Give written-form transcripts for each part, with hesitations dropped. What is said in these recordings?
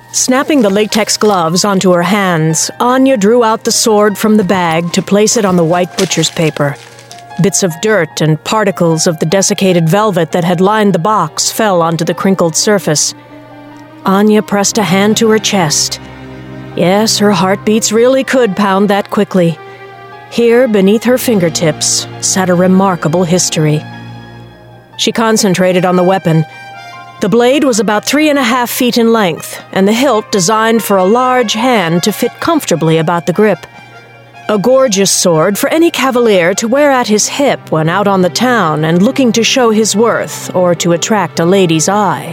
Snapping the latex gloves onto her hands, Anya drew out the sword from the bag to place it on the white butcher's paper. Bits of dirt and particles of the desiccated velvet that had lined the box fell onto the crinkled surface. Anya pressed a hand to her chest. Yes, her heartbeats really could pound that quickly. Here, beneath her fingertips, sat a remarkable history. She concentrated on the weapon. The blade was about 3.5 feet in length, and the hilt designed for a large hand to fit comfortably about the grip. A gorgeous sword for any cavalier to wear at his hip when out on the town and looking to show his worth or to attract a lady's eye.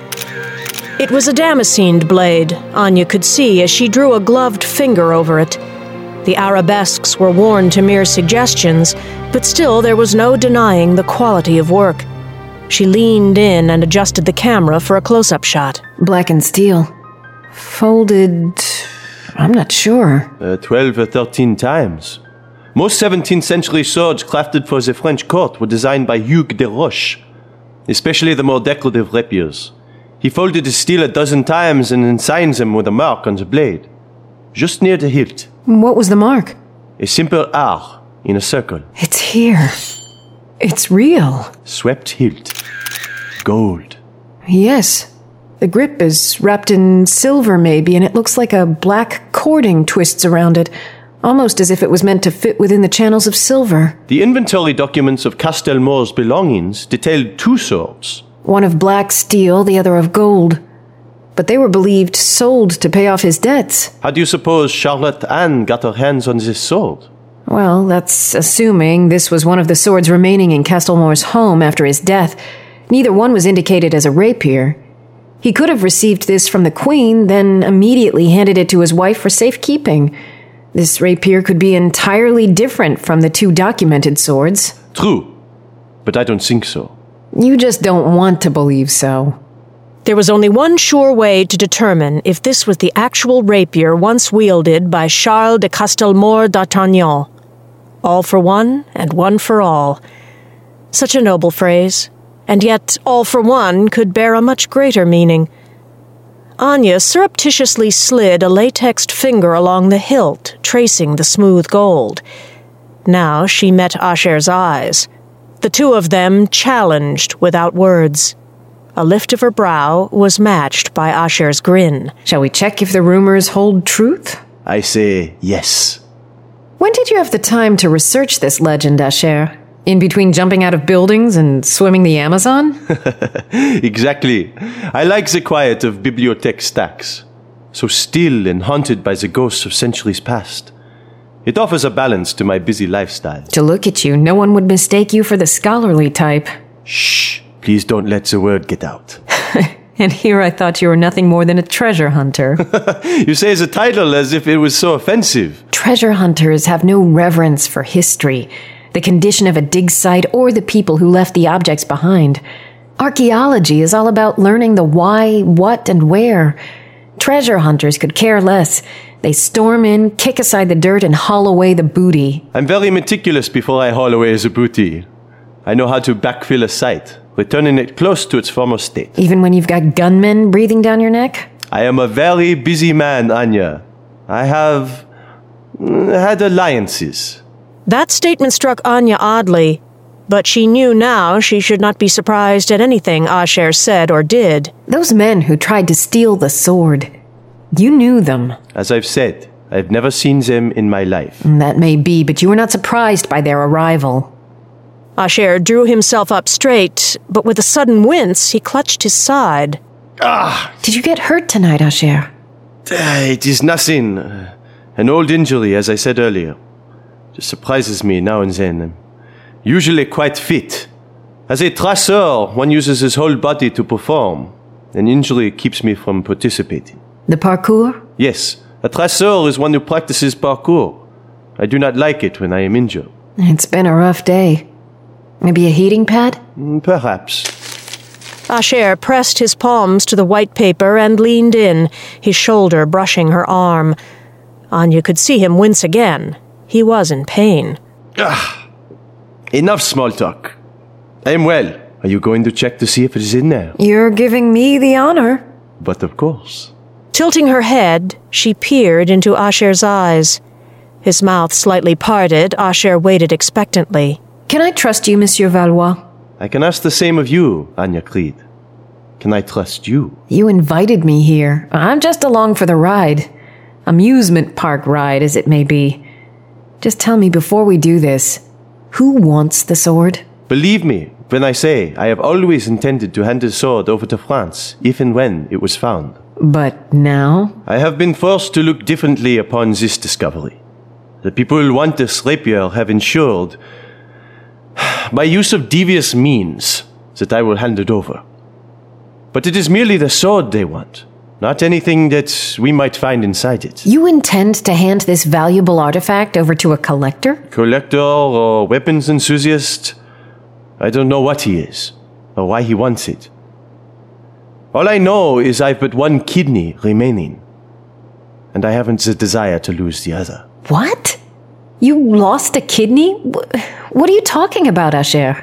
It was a damascened blade, Anya could see as she drew a gloved finger over it. The arabesques were worn to mere suggestions, but still there was no denying the quality of work. She leaned in and adjusted the camera for a close-up shot. Black and steel. Folded... I'm not sure. 12 or 13 times. Most 17th century swords crafted for the French court were designed by Hugues de Roche, especially the more decorative rapiers. He folded the steel 12 times and then signed them with a mark on the blade, just near the hilt. What was the mark? A simple R in a circle. It's here. It's real. Swept hilt. Gold. Yes. The grip is wrapped in silver maybe, and it looks like a black cording twists around it, almost as if it was meant to fit within the channels of silver. The inventory documents of Castelmore's belongings detailed 2 swords. One of black steel, the other of gold. But they were believed sold to pay off his debts. How do you suppose Charlotte Anne got her hands on this sword? Well, that's assuming this was one of the swords remaining in Castelmore's home after his death. Neither one was indicated as a rapier. He could have received this from the Queen, then immediately handed it to his wife for safekeeping. This rapier could be entirely different from the 2 documented swords. True, but I don't think so. You just don't want to believe so. There was only one sure way to determine if this was the actual rapier once wielded by Charles de Castelmore d'Artagnan. All for one and one for all. Such a noble phrase, and yet all for one could bear a much greater meaning. Anya surreptitiously slid a latexed finger along the hilt, tracing the smooth gold. Now she met Asher's eyes. The 2 of them challenged without words. A lift of her brow was matched by Asher's grin. Shall we check if the rumors hold truth? I say yes. When did you have the time to research this legend, Asher? In between jumping out of buildings and swimming the Amazon? Exactly. I like the quiet of bibliothèque stacks. So still and haunted by the ghosts of centuries past. It offers a balance to my busy lifestyle. To look at you, no one would mistake you for the scholarly type. Shh. Please don't let the word get out. And here I thought you were nothing more than a treasure hunter. You say the title as if it was so offensive. Treasure hunters have no reverence for history, the condition of a dig site, or the people who left the objects behind. Archaeology is all about learning the why, what, and where. Treasure hunters could care less. They storm in, kick aside the dirt, and haul away the booty. I'm very meticulous before I haul away the booty. I know how to backfill a site, returning it close to its former state. Even when you've got gunmen breathing down your neck? I am a very busy man, Anya. I have had alliances. That statement struck Anya oddly, but she knew now she should not be surprised at anything Asher said or did. Those men who tried to steal the sword, you knew them. As I've said, I've never seen them in my life. That may be, but you were not surprised by their arrival. Asher drew himself up straight, but with a sudden wince, he clutched his side. Ah! Did you get hurt tonight, Asher? It is nothing. An old injury, as I said earlier. Just surprises me now and then. I'm usually quite fit. As a traceur, one uses his whole body to perform. An injury keeps me from participating. The parkour? Yes. A traceur is one who practices parkour. I do not like it when I am injured. It's been a rough day. Maybe a heating pad? Perhaps. Asher pressed his palms to the white paper and leaned in, his shoulder brushing her arm. Anya could see him wince again. He was in pain. Enough small talk. I am well. Are you going to check to see if it is in there? You're giving me the honor. But of course. Tilting her head, she peered into Asher's eyes. His mouth slightly parted, Asher waited expectantly. Can I trust you, Monsieur Valois? I can ask the same of you, Anya Creed. Can I trust you? You invited me here. I'm just along for the ride. Amusement park ride, as it may be. Just tell me before we do this, who wants the sword? Believe me when I say I have always intended to hand the sword over to France, if and when it was found. But now? I have been forced to look differently upon this discovery. The people who want this rapier have ensured, by use of devious means, that I will hand it over. But it is merely the sword they want, not anything that we might find inside it. You intend to hand this valuable artifact over to a collector? Collector or weapons enthusiast? I don't know what he is, or why he wants it. All I know is I've but one kidney remaining, and I haven't the desire to lose the other. What? You lost a kidney? What are you talking about, Asher?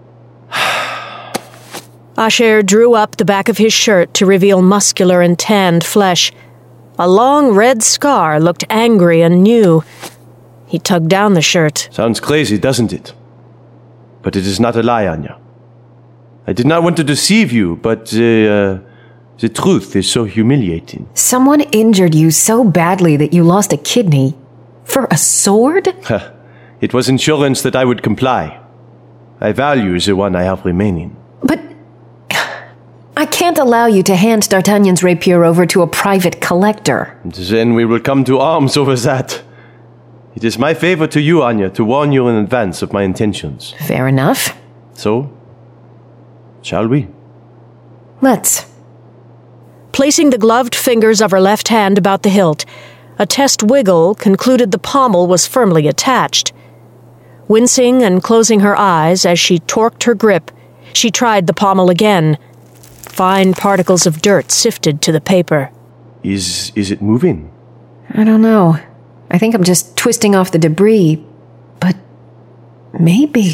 Asher drew up the back of his shirt to reveal muscular and tanned flesh. A long red scar looked angry and new. He tugged down the shirt. Sounds crazy, doesn't it? But it is not a lie, Anya. I did not want to deceive you, but the truth is so humiliating. Someone injured you so badly that you lost a kidney? For a sword? It was insurance that I would comply. I value the one I have remaining. But I can't allow you to hand D'Artagnan's rapier over to a private collector. Then we will come to arms over that. It is my favor to you, Anya, to warn you in advance of my intentions. Fair enough. So, shall we? Let's. Placing the gloved fingers of her left hand about the hilt, a test wiggle concluded the pommel was firmly attached. Wincing and closing her eyes as she torqued her grip, she tried the pommel again. Fine particles of dirt sifted to the paper. Is it moving? I don't know. I think I'm just twisting off the debris. But maybe.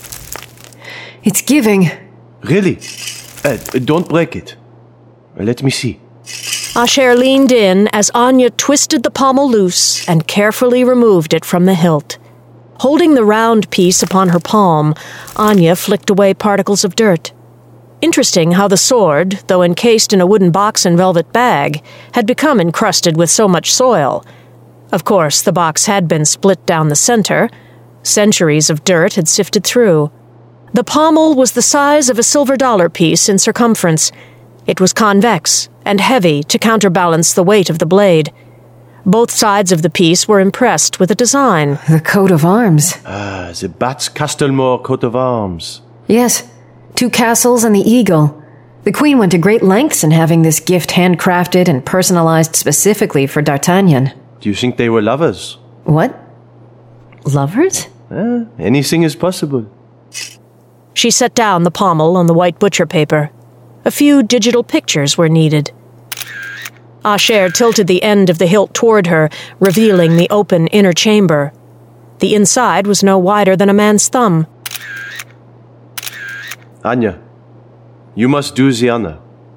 It's giving. Really? Don't break it. Let me see. Asher leaned in as Anya twisted the pommel loose and carefully removed it from the hilt. Holding the round piece upon her palm, Anya flicked away particles of dirt. Interesting how the sword, though encased in a wooden box and velvet bag, had become encrusted with so much soil. Of course, the box had been split down the center. Centuries of dirt had sifted through. The pommel was the size of a silver dollar piece in circumference. It was convex and heavy to counterbalance the weight of the blade. Both sides of the piece were impressed with a design. The coat of arms. The Bat's Castelmore coat of arms. Yes, 2 castles and the eagle. The Queen went to great lengths in having this gift handcrafted and personalized specifically for D'Artagnan. Do you think they were lovers? What? Lovers? Anything is possible. She set down the pommel on the white butcher paper. A few digital pictures were needed. Asher tilted the end of the hilt toward her, revealing the open inner chamber. The inside was no wider than a man's thumb. Anya, you must do the honor.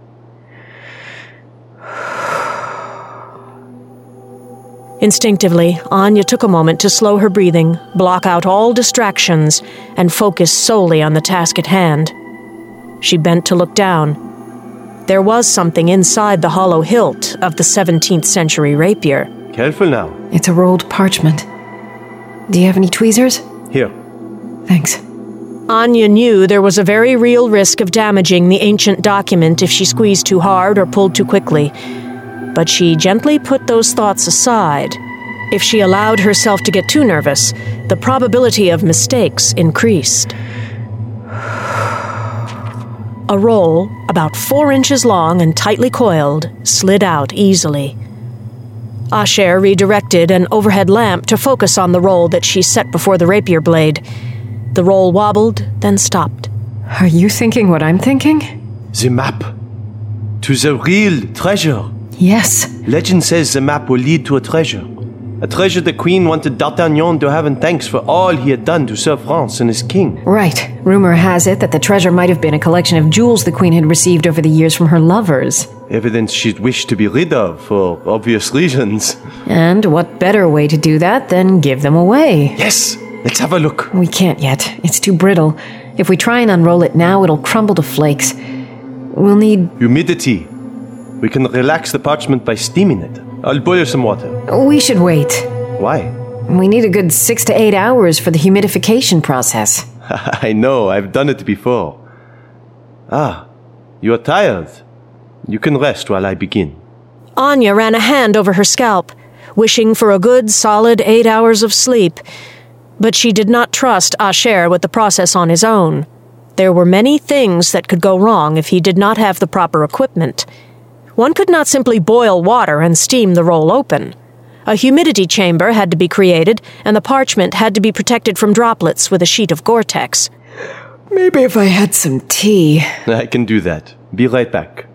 Instinctively, Anya took a moment to slow her breathing, block out all distractions, and focus solely on the task at hand. She bent to look down. There was something inside the hollow hilt of the 17th century rapier. Careful now. It's a rolled parchment. Do you have any tweezers? Here. Thanks. Anya knew there was a very real risk of damaging the ancient document if she squeezed too hard or pulled too quickly. But she gently put those thoughts aside. If she allowed herself to get too nervous, the probability of mistakes increased. A roll, about 4 inches long and tightly coiled, slid out easily. Asher redirected an overhead lamp to focus on the roll that she set before the rapier blade. The roll wobbled, then stopped. Are you thinking what I'm thinking? The map. To the real treasure. Yes. Legend says the map will lead to a treasure. A treasure the Queen wanted D'Artagnan to have in thanks for all he had done to serve France and his king. Right. Rumor has it that the treasure might have been a collection of jewels the Queen had received over the years from her lovers. Evidence she'd wish to be rid of, for obvious reasons. And what better way to do that than give them away? Yes! Let's have a look. We can't yet. It's too brittle. If we try and unroll it now, it'll crumble to flakes. We'll need... humidity. We can relax the parchment by steaming it. I'll boil some water. We should wait. Why? We need a good 6 to 8 hours for the humidification process. I know, I've done it before. Ah, you're tired. You can rest while I begin. Anya ran a hand over her scalp, wishing for a good, solid 8 hours of sleep. But she did not trust Asher with the process on his own. There were many things that could go wrong if he did not have the proper equipment. One could not simply boil water and steam the roll open. A humidity chamber had to be created, and the parchment had to be protected from droplets with a sheet of Gore-Tex. Maybe if I had some tea. I can do that. Be right back.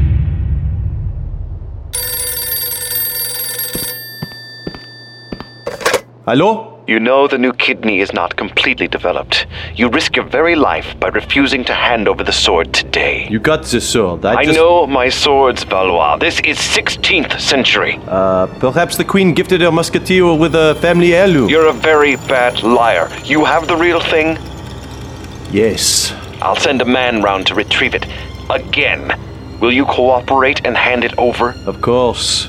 Hello? You know the new kidney is not completely developed. You risk your very life by refusing to hand over the sword today. You got the sword. I know my swords, Valois. This is 16th century. Perhaps the queen gifted her musketeer with a family heirloom. You're a very bad liar. You have the real thing? Yes. I'll send a man round to retrieve it. Again. Will you cooperate and hand it over? Of course.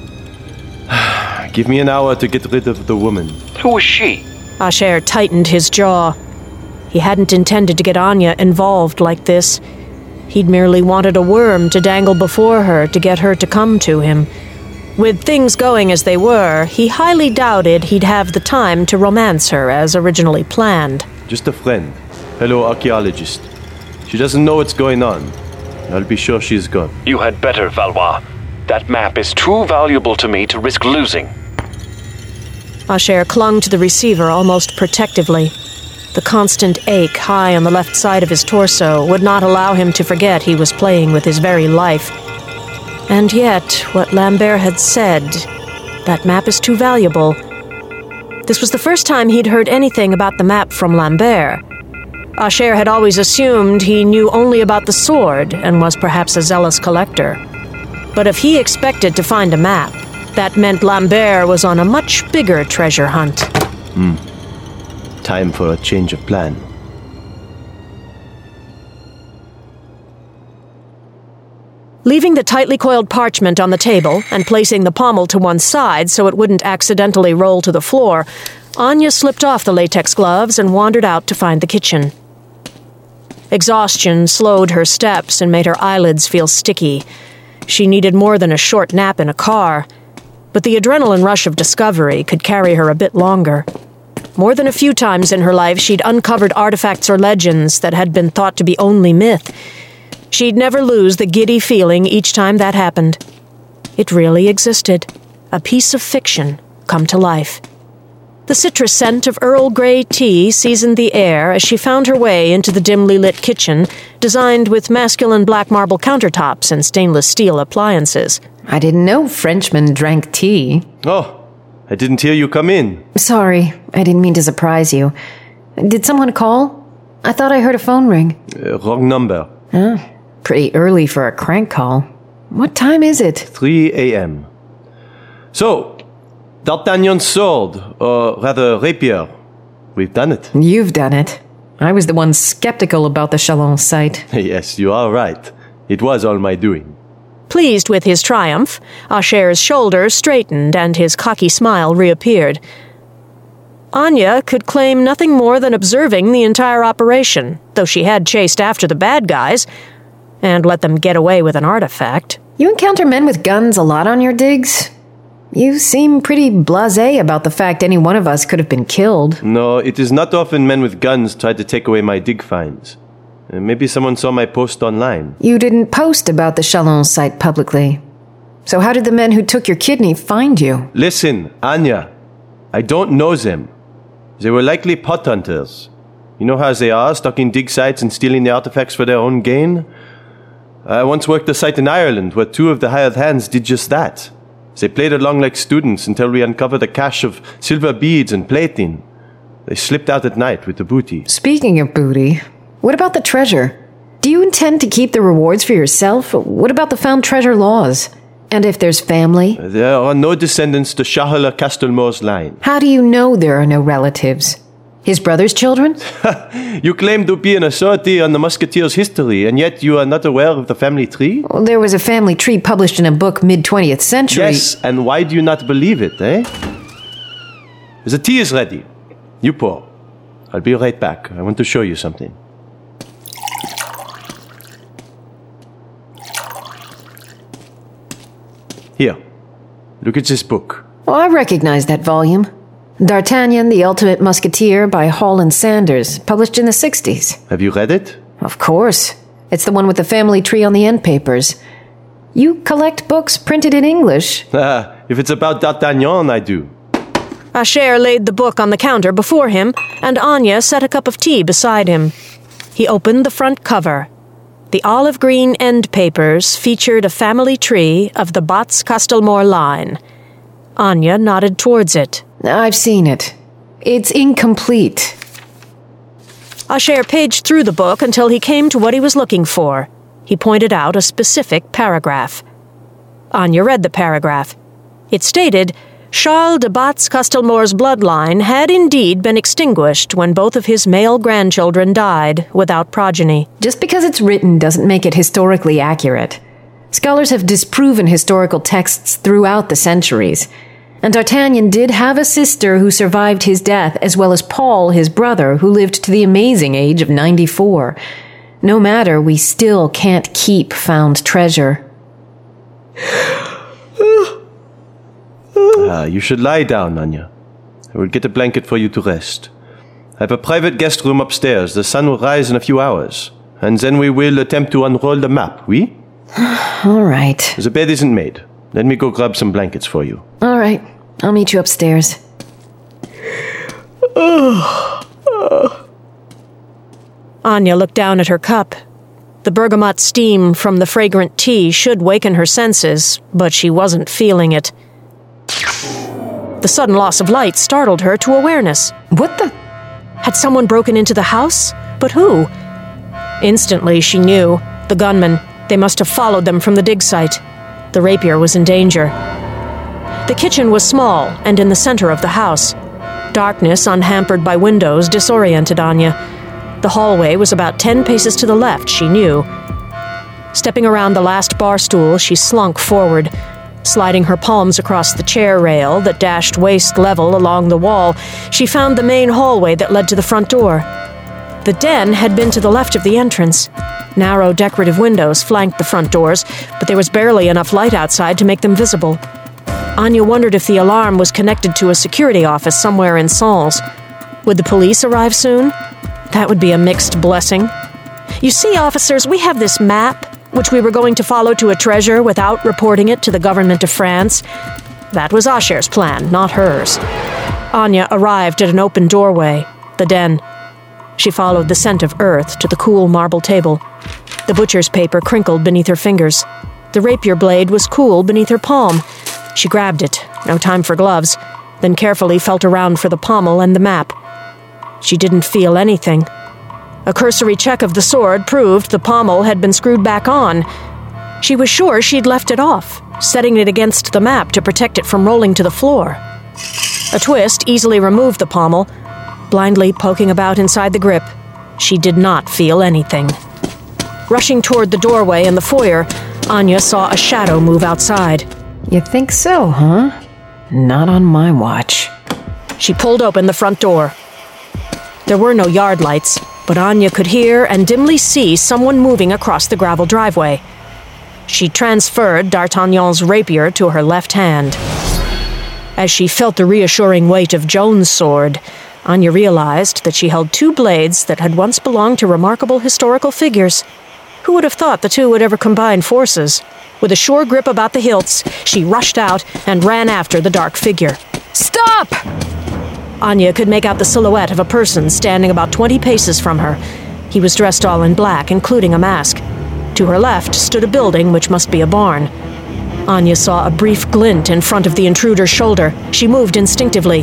Give me an hour to get rid of the woman. Who is she? Asher tightened his jaw. He hadn't intended to get Anya involved like this. He'd merely wanted a worm to dangle before her to get her to come to him. With things going as they were, he highly doubted he'd have the time to romance her as originally planned. Just a friend. Fellow archaeologist. She doesn't know what's going on. I'll be sure she's gone. You had better, Valois. That map is too valuable to me to risk losing. Asher clung to the receiver almost protectively. The constant ache high on the left side of his torso would not allow him to forget he was playing with his very life. And yet, what Lambert had said, that map is too valuable. This was the first time he'd heard anything about the map from Lambert. Asher had always assumed he knew only about the sword and was perhaps a zealous collector. But if he expected to find a map, that meant Lambert was on a much bigger treasure hunt. Time for a change of plan. Leaving the tightly coiled parchment on the table and placing the pommel to one side so it wouldn't accidentally roll to the floor, Anya slipped off the latex gloves and wandered out to find the kitchen. Exhaustion slowed her steps and made her eyelids feel sticky. She needed more than a short nap in a car, but the adrenaline rush of discovery could carry her a bit longer. More than a few times in her life, she'd uncovered artifacts or legends that had been thought to be only myth. She'd never lose the giddy feeling each time that happened. It really existed. A piece of fiction come to life. The citrus scent of Earl Grey tea seasoned the air as she found her way into the dimly lit kitchen, designed with masculine black marble countertops and stainless steel appliances. I didn't know Frenchmen drank tea. Oh, I didn't hear you come in. Sorry, I didn't mean to surprise you. Did someone call? I thought I heard a phone ring. Wrong number. Pretty early for a crank call. What time is it? 3 a.m. So, D'Artagnan's sword, or rather rapier. We've done it. You've done it. I was the one skeptical about the Chalon site. Yes, you are right. It was all my doing. Pleased with his triumph, Asher's shoulders straightened and his cocky smile reappeared. Anya could claim nothing more than observing the entire operation, though she had chased after the bad guys and let them get away with an artifact. You encounter men with guns a lot on your digs? You seem pretty blasé about the fact any one of us could have been killed. No, it is not often men with guns try to take away my dig finds. Maybe someone saw my post online. You didn't post about the Chalon site publicly. So how did the men who took your kidney find you? Listen, Anya, I don't know them. They were likely pot hunters. You know how they are, stalking dig sites and stealing the artifacts for their own gain? I once worked a site in Ireland where two of the hired hands did just that. They played along like students until we uncovered a cache of silver beads and plating. They slipped out at night with the booty. Speaking of booty, what about the treasure? Do you intend to keep the rewards for yourself? What about the found treasure laws? And if there's family? There are no descendants to Shahala Castelmore's line. How do you know there are no relatives? His brother's children? You claim to be an authority on the Musketeers' history, and yet you are not aware of the family tree? Well, there was a family tree published in a book mid-20th century. Yes, and why do you not believe it, eh? The tea is ready. You pour. I'll be right back. I want to show you something. Here, look at this book. Oh, I recognize that volume. D'Artagnan, the Ultimate Musketeer by Hall and Sanders, published in the 60s. Have you read it? Of course. It's the one with the family tree on the end papers. You collect books printed in English. If it's about D'Artagnan, I do. Asher laid the book on the counter before him, and Anya set a cup of tea beside him. He opened the front cover. The olive green end papers featured a family tree of the Batz Castelmore line. Anya nodded towards it. I've seen it. It's incomplete. Asher paged through the book until he came to what he was looking for. He pointed out a specific paragraph. Anya read the paragraph. It stated, Charles de Batz Castelmore's bloodline had indeed been extinguished when both of his male grandchildren died without progeny. Just because it's written doesn't make it historically accurate. Scholars have disproven historical texts throughout the centuries. And D'Artagnan did have a sister who survived his death, as well as Paul, his brother, who lived to the amazing age of 94. No matter, we still can't keep found treasure. You should lie down, Anya. I will get a blanket for you to rest. I have a private guest room upstairs. The sun will rise in a few hours. And then we will attempt to unroll the map, oui? All right. The bed isn't made. Let me go grab some blankets for you. All right. I'll meet you upstairs. Anya looked down at her cup. The bergamot steam from the fragrant tea should waken her senses, but she wasn't feeling it. The sudden loss of light startled her to awareness. What the? Had someone broken into the house? But who? Instantly, she knew. The gunmen. They must have followed them from the dig site. The rapier was in danger. The kitchen was small and in the center of the house. Darkness, unhampered by windows, disoriented Anya. The hallway was about 10 paces to the left, she knew. Stepping around the last bar stool, she slunk forward. Sliding her palms across the chair rail that dashed waist level along the wall, she found the main hallway that led to the front door. The den had been to the left of the entrance. Narrow decorative windows flanked the front doors, but there was barely enough light outside to make them visible. Anya wondered if the alarm was connected to a security office somewhere in Sens. Would the police arrive soon? That would be a mixed blessing. You see, officers, we have this map, which we were going to follow to a treasure without reporting it to the government of France. That was Asher's plan, not hers. Anya arrived at an open doorway, the den. She followed the scent of earth to the cool marble table. The butcher's paper crinkled beneath her fingers. The rapier blade was cool beneath her palm. She grabbed it, no time for gloves, then carefully felt around for the pommel and the map. She didn't feel anything. A cursory check of the sword proved the pommel had been screwed back on. She was sure she'd left it off, setting it against the map to protect it from rolling to the floor. A twist easily removed the pommel, blindly poking about inside the grip. She did not feel anything. Rushing toward the doorway in the foyer, Anya saw a shadow move outside. You think so, huh? Not on my watch. She pulled open the front door. There were no yard lights, but Anya could hear and dimly see someone moving across the gravel driveway. She transferred D'Artagnan's rapier to her left hand. As she felt the reassuring weight of Joan's sword, Anya realized that she held two blades that had once belonged to remarkable historical figures. Who would have thought the two would ever combine forces? With a sure grip about the hilts, she rushed out and ran after the dark figure. Stop! Anya could make out the silhouette of a person standing about 20 paces from her. He was dressed all in black, including a mask. To her left stood a building which must be a barn. Anya saw a brief glint in front of the intruder's shoulder. She moved instinctively.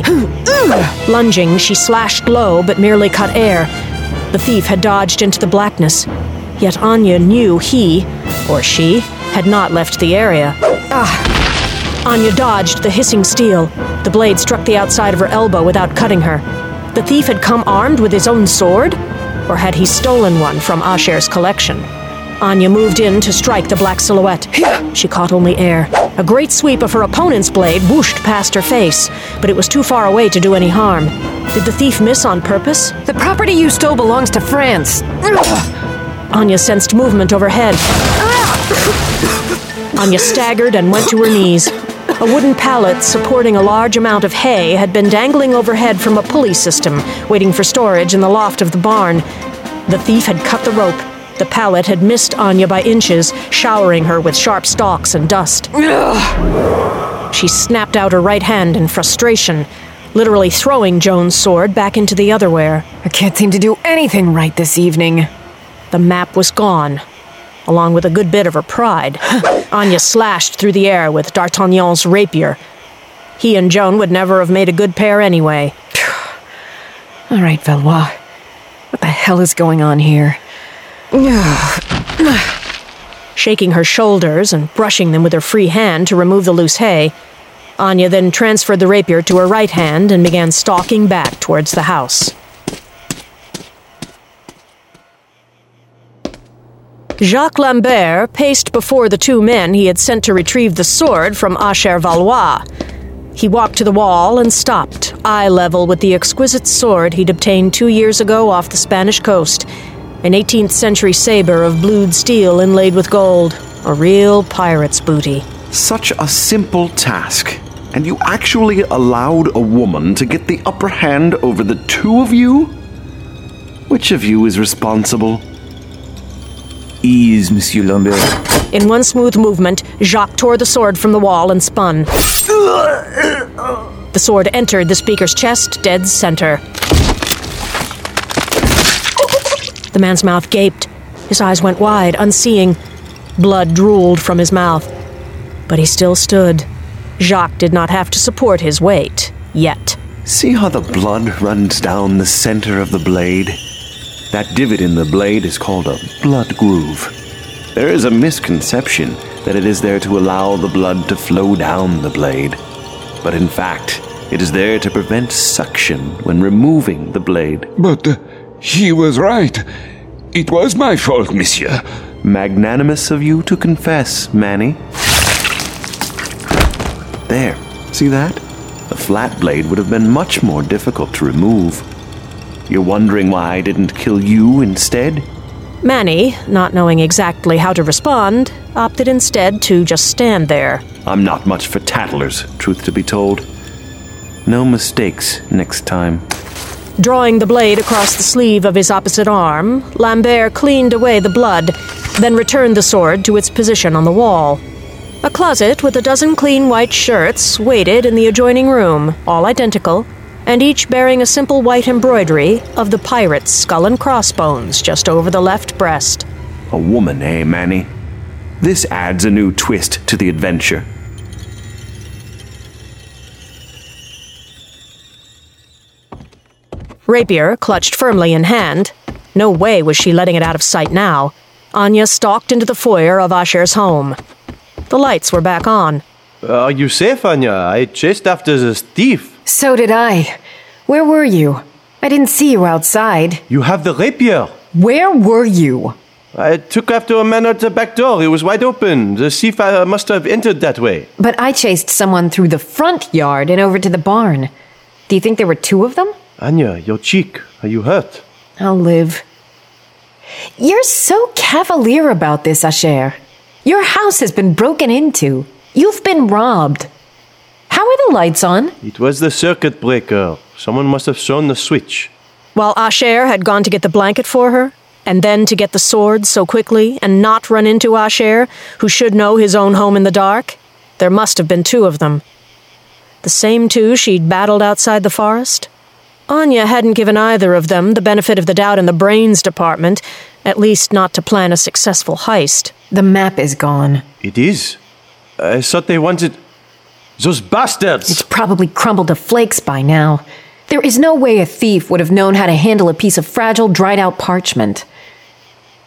Lunging, she slashed low but merely cut air. The thief had dodged into the blackness. Yet Anya knew he, or she, had not left the area. Anya dodged the hissing steel. The blade struck the outside of her elbow without cutting her. The thief had come armed with his own sword? Or had he stolen one from Asher's collection? Anya moved in to strike the black silhouette. She caught only air. A great sweep of her opponent's blade whooshed past her face, but it was too far away to do any harm. Did the thief miss on purpose? The property you stole belongs to France. Anya sensed movement overhead. Anya staggered and went to her knees. A wooden pallet supporting a large amount of hay had been dangling overhead from a pulley system, waiting for storage in the loft of the barn. The thief had cut the rope. The pallet had missed Anya by inches, showering her with sharp stalks and dust. She snapped out her right hand in frustration, literally throwing Joan's sword back into the otherware. I can't seem to do anything right this evening. The map was gone, along with a good bit of her pride. Anya slashed through the air with D'Artagnan's rapier. He and Joan would never have made a good pair anyway. All right, Valois. What the hell is going on here? Shaking her shoulders and brushing them with her free hand to remove the loose hay, Anya then transferred the rapier to her right hand and began stalking back towards the house. Jacques Lambert paced before the two men he had sent to retrieve the sword from Asher Valois. He walked to the wall and stopped, eye level with the exquisite sword he'd obtained 2 years ago off the Spanish coast, an 18th century saber of blued steel inlaid with gold, a real pirate's booty. Such a simple task, and you actually allowed a woman to get the upper hand over the two of you? Which of you is responsible? Ease, Monsieur Lambert. In one smooth movement, Jacques tore the sword from the wall and spun. The sword entered the speaker's chest, dead center. The man's mouth gaped. His eyes went wide, unseeing. Blood drooled from his mouth. But he still stood. Jacques did not have to support his weight, yet. See how the blood runs down the center of the blade? That divot in the blade is called a blood groove. There is a misconception that it is there to allow the blood to flow down the blade. But in fact, it is there to prevent suction when removing the blade. But he was right. It was my fault, monsieur. Magnanimous of you to confess, Manny. There, see that? A flat blade would have been much more difficult to remove. You're wondering why I didn't kill you instead? Manny, not knowing exactly how to respond, opted instead to just stand there. I'm not much for tattlers, truth to be told. No mistakes next time. Drawing the blade across the sleeve of his opposite arm, Lambert cleaned away the blood, then returned the sword to its position on the wall. A closet with a dozen clean white shirts waited in the adjoining room, all identical, and each bearing a simple white embroidery of the pirate's skull and crossbones just over the left breast. A woman, eh, Manny? This adds a new twist to the adventure. Rapier clutched firmly in hand. No way was she letting it out of sight now. Anya stalked into the foyer of Asher's home. The lights were back on. Are you safe, Anya? I chased after the thief. So did I. Where were you? I didn't see you outside. You have the rapier. Where were you? I took after a man at the back door. It was wide open. The thief must have entered that way. But I chased someone through the front yard and over to the barn. Do you think there were two of them? Anya, your cheek. Are you hurt? I'll live. You're so cavalier about this, Asher. Your house has been broken into. You've been robbed. How are the lights on? It was the circuit breaker. Someone must have thrown the switch. While Asher had gone to get the blanket for her, and then to get the sword so quickly and not run into Asher, who should know his own home in the dark, there must have been two of them. The same two she'd battled outside the forest? Anya hadn't given either of them the benefit of the doubt in the brains department, at least not to plan a successful heist. The map is gone. It is? I thought they wanted... Those bastards! It's probably crumbled to flakes by now. There is no way a thief would have known how to handle a piece of fragile, dried-out parchment.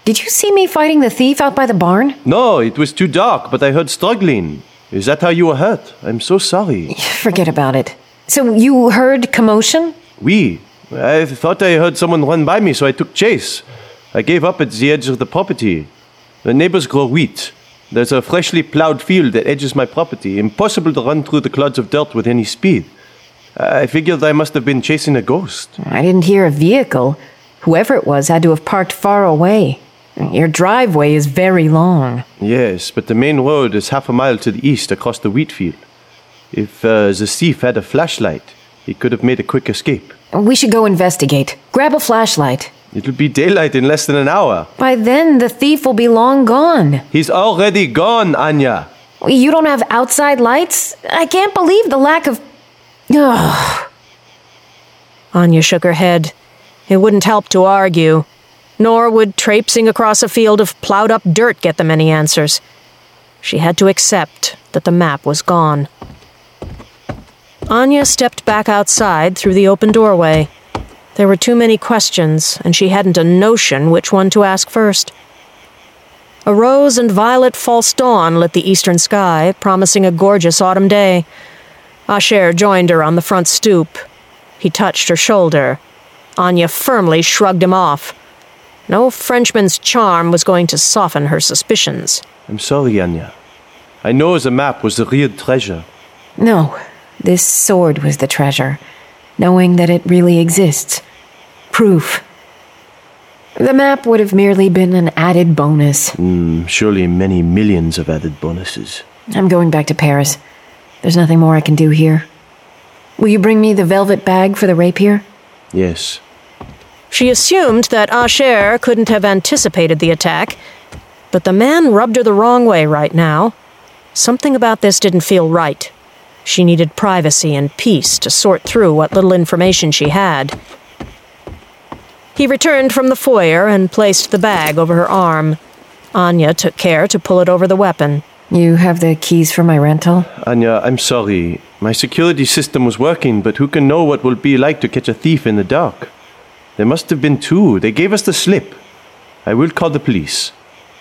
Did you see me fighting the thief out by the barn? No, it was too dark, but I heard struggling. Is that how you were hurt? I'm so sorry. Forget about it. So you heard commotion? Oui. I thought I heard someone run by me, so I took chase. I gave up at the edge of the property. The neighbors grow wheat. There's a freshly plowed field that edges my property. Impossible to run through the clods of dirt with any speed. I figured I must have been chasing a ghost. I didn't hear a vehicle. Whoever it was had to have parked far away. Your driveway is very long. Yes, but the main road is half a mile to the east across the wheat field. If the thief had a flashlight, he could have made a quick escape. We should go investigate. Grab a flashlight. It'll be daylight in less than an hour. By then, the thief will be long gone. He's already gone, Anya. You don't have outside lights? I can't believe the lack of... Ugh. Anya shook her head. It wouldn't help to argue. Nor would traipsing across a field of plowed-up dirt get them any answers. She had to accept that the map was gone. Anya stepped back outside through the open doorway. There were too many questions, and she hadn't a notion which one to ask first. A rose and violet false dawn lit the eastern sky, promising a gorgeous autumn day. Asher joined her on the front stoop. He touched her shoulder. Anya firmly shrugged him off. No Frenchman's charm was going to soften her suspicions. I'm sorry, Anya. I know the map was the real treasure. No, this sword was the treasure. Knowing that it really exists. Proof. The map would have merely been an added bonus. Surely many millions of added bonuses. I'm going back to Paris. There's nothing more I can do here. Will you bring me the velvet bag for the rapier? Yes. She assumed that Asher couldn't have anticipated the attack, but the man rubbed her the wrong way right now. Something about this didn't feel right. She needed privacy and peace to sort through what little information she had. He returned from the foyer and placed the bag over her arm. Anya took care to pull it over the weapon. You have the keys for my rental? Anya, I'm sorry. My security system was working, but who can know what will be like to catch a thief in the dark? There must have been two. They gave us the slip. I will call the police.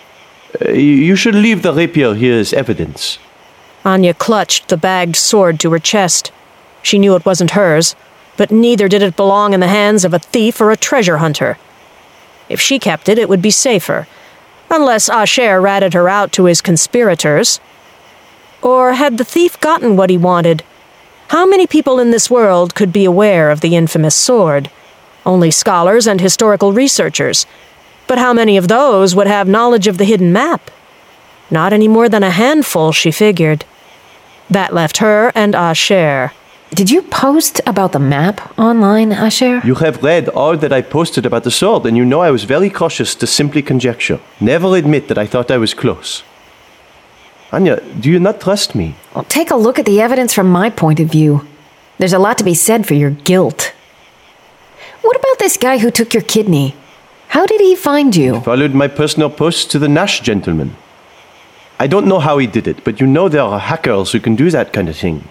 You should leave the rapier here as evidence. Anya clutched the bagged sword to her chest. She knew it wasn't hers, but neither did it belong in the hands of a thief or a treasure hunter. If she kept it, it would be safer, unless Asher ratted her out to his conspirators. Or had the thief gotten what he wanted? How many people in this world could be aware of the infamous sword? Only scholars and historical researchers. But how many of those would have knowledge of the hidden map? Not any more than a handful, she figured. That left her and Asher. Did you post about the map online, Asher? You have read all that I posted about the sword, and you know I was very cautious to simply conjecture. Never admit that I thought I was close. Anya, do you not trust me? Well, take a look at the evidence from my point of view. There's a lot to be said for your guilt. What about this guy who took your kidney? How did he find you? Followed my personal post to the Nash gentleman. I don't know how he did it, but you know there are hackers who can do that kind of thing.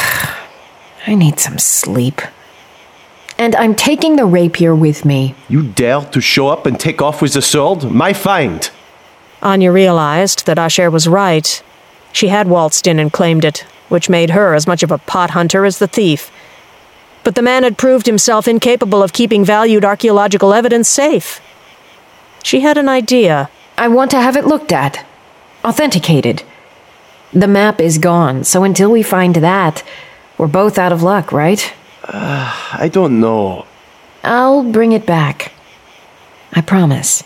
I need some sleep. And I'm taking the rapier with me. You dare to show up and take off with the sword? My find! Anya realized that Asher was right. She had waltzed in and claimed it, which made her as much of a pot hunter as the thief. But the man had proved himself incapable of keeping valued archaeological evidence safe. She had an idea. I want to have it looked at. Authenticated. The map is gone, so until we find that, we're both out of luck, right? I don't know. I'll bring it back. I promise.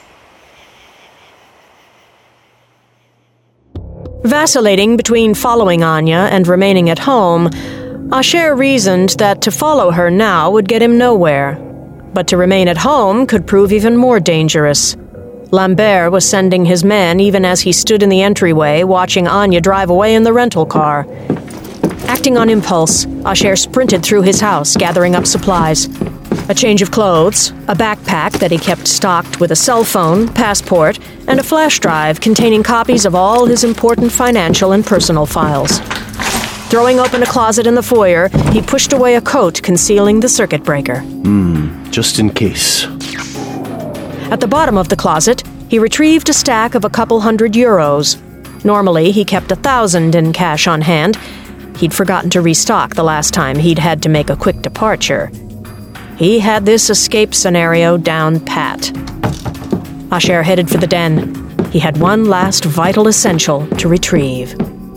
Vacillating between following Anya and remaining at home, Asher reasoned that to follow her now would get him nowhere. But to remain at home could prove even more dangerous. Lambert was sending his men even as he stood in the entryway watching Anya drive away in the rental car. Acting on impulse, Asher sprinted through his house, gathering up supplies. A change of clothes, a backpack that he kept stocked with a cell phone, passport, and a flash drive containing copies of all his important financial and personal files. Throwing open a closet in the foyer, he pushed away a coat concealing the circuit breaker. Just in case. At the bottom of the closet, He retrieved a stack of a couple €100. Normally, he kept 1,000 in cash on hand. He'd forgotten to restock the last time he'd had to make a quick departure. He had this escape scenario down pat. Asher headed for the den. He had one last vital essential to retrieve.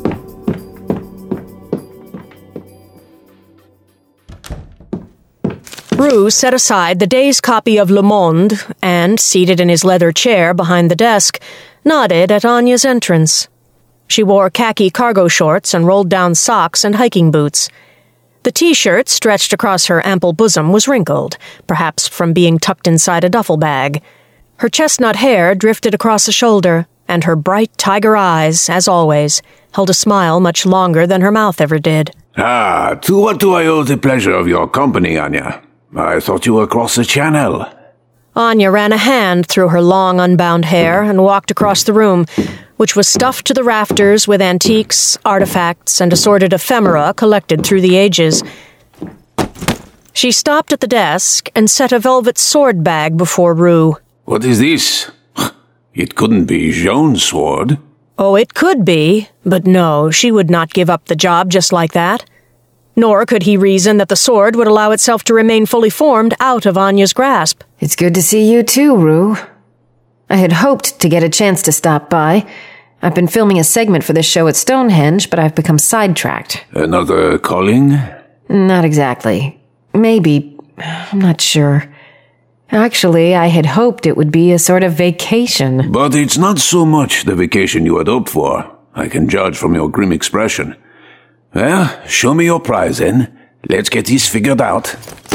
Rue set aside the day's copy of Le Monde and, seated in his leather chair behind the desk, nodded at Anya's entrance. She wore khaki cargo shorts and rolled-down socks and hiking boots. The T-shirt stretched across her ample bosom was wrinkled, perhaps from being tucked inside a duffel bag. Her chestnut hair drifted across a shoulder, and her bright tiger eyes, as always, held a smile much longer than her mouth ever did. To what do I owe the pleasure of your company, Anya? I thought you were across the channel. Anya ran a hand through her long, unbound hair and walked across the room, which was stuffed to the rafters with antiques, artifacts, and assorted ephemera collected through the ages. She stopped at the desk and set a velvet sword bag before Rue. What is this? It couldn't be Jean's sword. Oh, it could be, but no, she would not give up the job just like that. Nor could he reason that the sword would allow itself to remain fully formed out of Anya's grasp. It's good to see you too, Rue. I had hoped to get a chance to stop by. I've been filming a segment for this show at Stonehenge, but I've become sidetracked. Another calling? Not exactly. Maybe. I'm not sure. Actually, I had hoped it would be a sort of vacation. But it's not so much the vacation you had hoped for. I can judge from your grim expression. Well, show me your prize then. Let's get this figured out.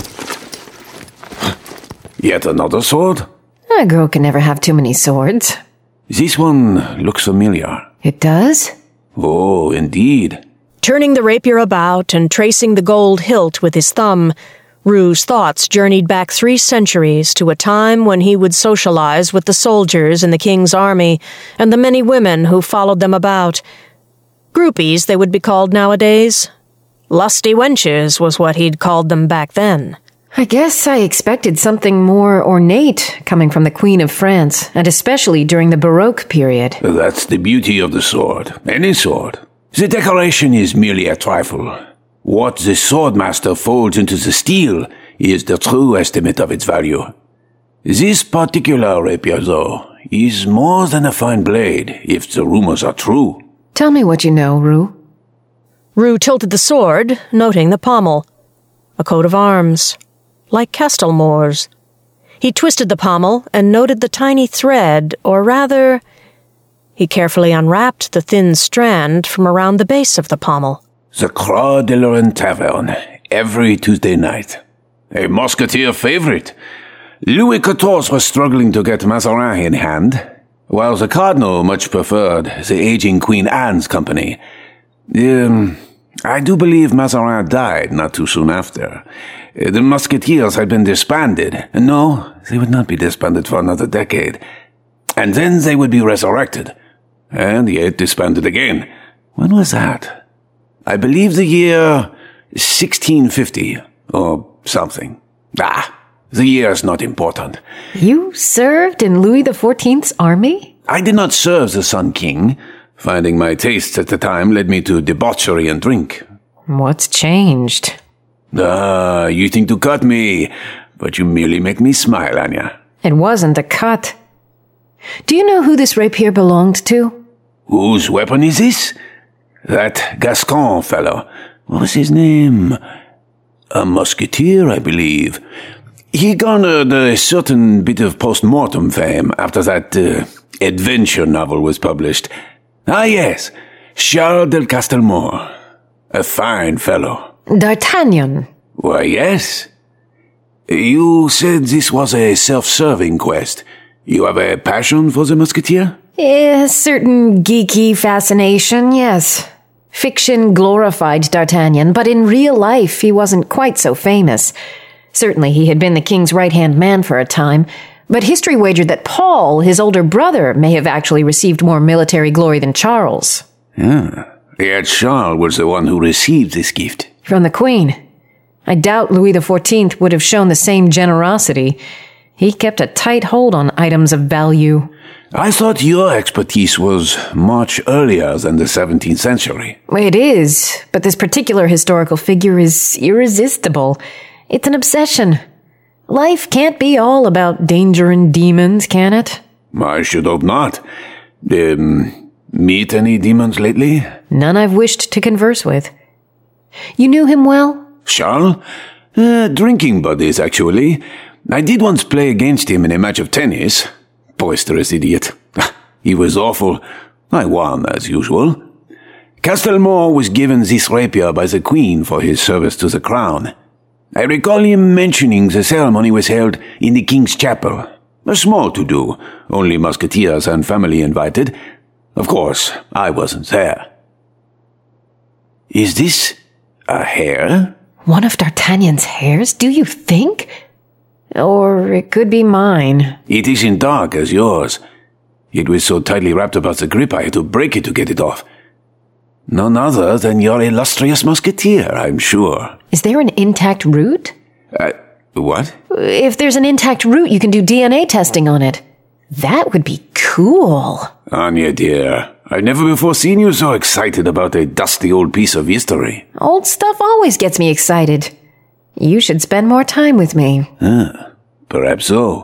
Yet another sword? A girl can never have too many swords. This one looks familiar. It does? Oh, indeed. Turning the rapier about and tracing the gold hilt with his thumb, Rue's thoughts journeyed back 3 centuries to a time when he would socialize with the soldiers in the king's army and the many women who followed them about. Groupies, they would be called nowadays. Lusty wenches was what he'd called them back then. I guess I expected something more ornate coming from the Queen of France, and especially during the Baroque period. That's the beauty of the sword. Any sword. The decoration is merely a trifle. What the swordmaster folds into the steel is the true estimate of its value. This particular rapier, though, is more than a fine blade, if the rumors are true. Tell me what you know, Rue. Rue tilted the sword, noting the pommel. A coat of arms, like Castelmore's. He twisted the pommel and noted the tiny thread, or rather, he carefully unwrapped the thin strand from around the base of the pommel. The Croix de Lorraine Tavern, every Tuesday night. A musketeer favorite. Louis XIV was struggling to get Mazarin in hand, while the Cardinal much preferred the aging Queen Anne's company. I do believe Mazarin died not too soon after. The Musketeers had been disbanded. No, they would not be disbanded for another decade. And then they would be resurrected. And yet disbanded again. When was that? I believe the year 1650, or something. The year is not important. You served in Louis XIV's army? I did not serve the Sun King. Finding my tastes at the time led me to debauchery and drink. What's changed? You think to cut me, but you merely make me smile, Anya. It wasn't a cut. Do you know who this rapier belonged to? Whose weapon is this? That Gascon fellow. What was his name? A musketeer, I believe. He garnered a certain bit of post-mortem fame after that adventure novel was published. Yes, Charles del Castelmore. A fine fellow. D'Artagnan. Why, yes. You said this was a self-serving quest. You have a passion for the musketeer? A certain geeky fascination, yes. Fiction glorified D'Artagnan, but in real life he wasn't quite so famous. Certainly he had been the king's right-hand man for a time, but history wagered that Paul, his older brother, may have actually received more military glory than Charles. Yet Charles was the one who received this gift. From the Queen. I doubt Louis XIV would have shown the same generosity. He kept a tight hold on items of value. I thought your expertise was much earlier than the 17th century. It is, but this particular historical figure is irresistible. It's an obsession. Life can't be all about danger and demons, can it? I should hope not. Meet any demons lately? None I've wished to converse with. You knew him well? Charles? Drinking buddies, actually. I did once play against him in a match of tennis. Boisterous idiot. He was awful. I won, as usual. Castlemore was given this rapier by the Queen for his service to the crown. I recall him mentioning the ceremony was held in the King's Chapel. A small to-do, only musketeers and family invited. Of course, I wasn't there. Is this a hair? One of D'Artagnan's hairs, do you think? Or it could be mine. It isn't dark as yours. It was so tightly wrapped about the grip I had to break it to get it off. None other than your illustrious musketeer, I'm sure. Is there an intact root? What? If there's an intact root, you can do DNA testing on it. That would be cool. Anya, dear, I've never before seen you so excited about a dusty old piece of history. Old stuff always gets me excited. You should spend more time with me. Perhaps so.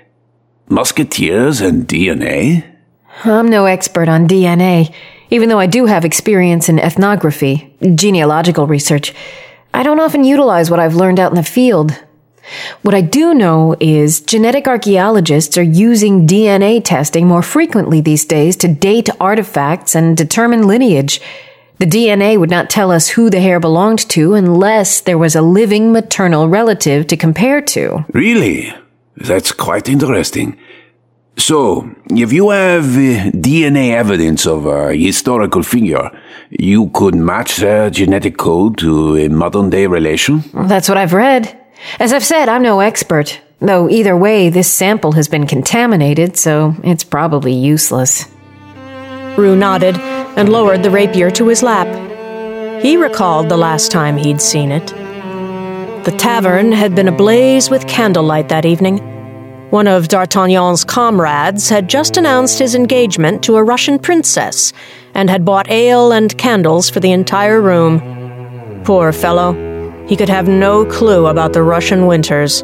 Musketeers and DNA? I'm no expert on DNA, even though I do have experience in ethnography, genealogical research. I don't often utilize what I've learned out in the field. What I do know is genetic archaeologists are using DNA testing more frequently these days to date artifacts and determine lineage. The DNA would not tell us who the hair belonged to unless there was a living maternal relative to compare to. Really? That's quite interesting. So, if you have DNA evidence of a historical figure, you could match their genetic code to a modern-day relation? That's what I've read. As I've said, I'm no expert, though either way, this sample has been contaminated, so it's probably useless. Rue nodded and lowered the rapier to his lap. He recalled the last time he'd seen it. The tavern had been ablaze with candlelight that evening. One of D'Artagnan's comrades had just announced his engagement to a Russian princess and had bought ale and candles for the entire room. Poor fellow. He could have no clue about the Russian winters.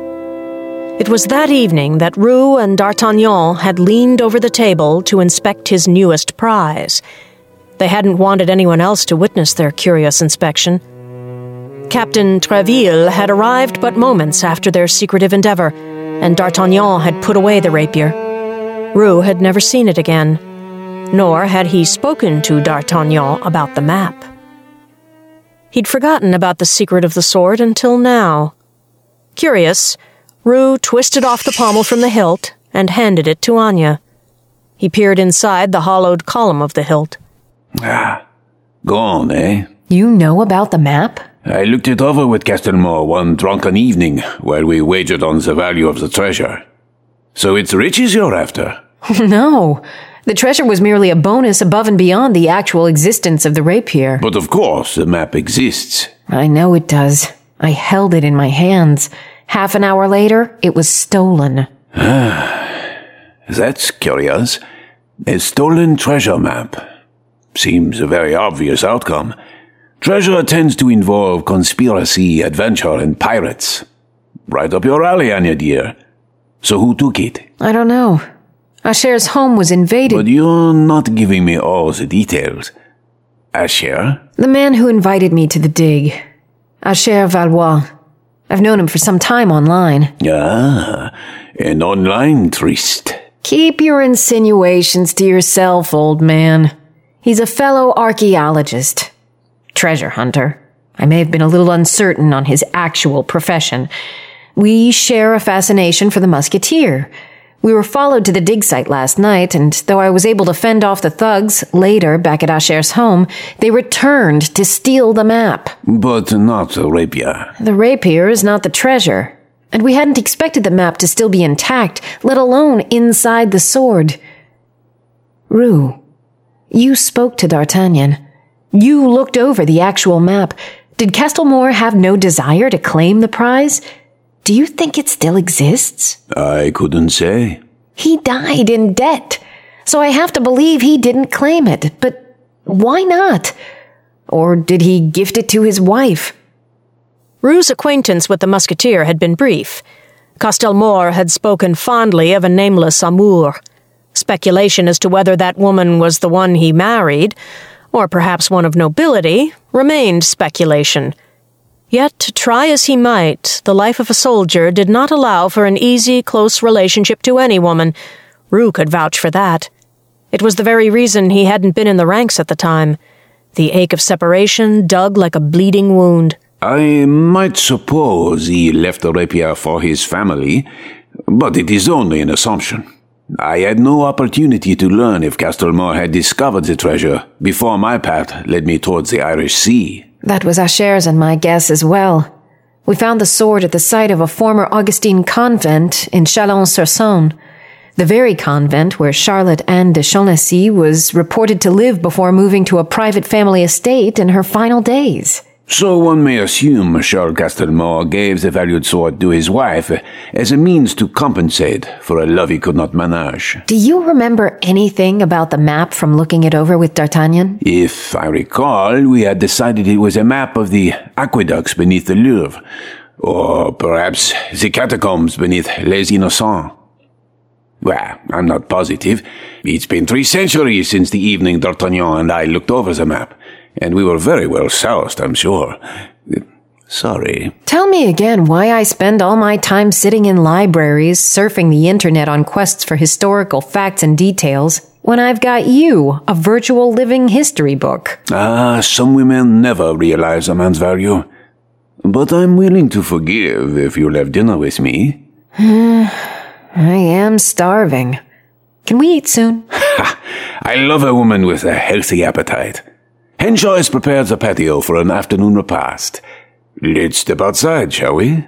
It was that evening that Rue and D'Artagnan had leaned over the table to inspect his newest prize. They hadn't wanted anyone else to witness their curious inspection. Captain Treville had arrived but moments after their secretive endeavor, and D'Artagnan had put away the rapier. Rue had never seen it again, nor had he spoken to D'Artagnan about the map. He'd forgotten about the secret of the sword until now. Curious, Rue twisted off the pommel from the hilt and handed it to Anya. He peered inside the hollowed column of the hilt. Go on, eh? You know about the map? I looked it over with Castlemore one drunken evening while we wagered on the value of the treasure. So it's riches you're after? No. The treasure was merely a bonus above and beyond the actual existence of the rapier. But of course, the map exists. I know it does. I held it in my hands. Half an hour later, it was stolen. That's curious. A stolen treasure map. Seems a very obvious outcome. Treasure tends to involve conspiracy, adventure, and pirates. Right up your alley, Anya dear. So who took it? I don't know. Asher's home was invaded. But you're not giving me all the details. Asher? The man who invited me to the dig. Asher Valois. I've known him for some time online. An online tryst. Keep your insinuations to yourself, old man. He's a fellow archaeologist. Treasure hunter. I may have been a little uncertain on his actual profession. We share a fascination for the musketeer. We were followed to the dig site last night, and though I was able to fend off the thugs later back at Asher's home, they returned to steal the map. But not the rapier. The rapier is not the treasure, and we hadn't expected the map to still be intact, let alone inside the sword. Rue, you spoke to D'Artagnan. You looked over the actual map. Did Castlemore have no desire to claim the prize? Do you think it still exists? I couldn't say. He died in debt, so I have to believe he didn't claim it. But why not? Or did he gift it to his wife? Rue's acquaintance with the musketeer had been brief. Castelmore had spoken fondly of a nameless amour. Speculation as to whether that woman was the one he married, or perhaps one of nobility, remained speculation. Yet, try as he might, the life of a soldier did not allow for an easy, close relationship to any woman. Rue could vouch for that. It was the very reason he hadn't been in the ranks at the time. The ache of separation dug like a bleeding wound. I might suppose he left the rapier for his family, but it is only an assumption. I had no opportunity to learn if Castelmore had discovered the treasure before my path led me towards the Irish Sea. That was Asher's and my guess as well. We found the sword at the site of a former Augustine convent in Chalon-sur-Saône, the very convent where Charlotte Anne de Chaunacy was reported to live before moving to a private family estate in her final days. So one may assume Charles Castelmore gave the valued sword to his wife as a means to compensate for a love he could not manage. Do you remember anything about the map from looking it over with D'Artagnan? If I recall, we had decided it was a map of the aqueducts beneath the Louvre, or perhaps the catacombs beneath Les Innocents. Well, I'm not positive. It's been 3 centuries since the evening D'Artagnan and I looked over the map. And we were very well soused, I'm sure. Sorry. Tell me again why I spend all my time sitting in libraries, surfing the internet on quests for historical facts and details, when I've got you, a virtual living history book. Some women never realize a man's value. But I'm willing to forgive if you'll have dinner with me. I am starving. Can we eat soon? I love a woman with a healthy appetite. Henshaw has prepared the patio for an afternoon repast. Let's step outside, shall we?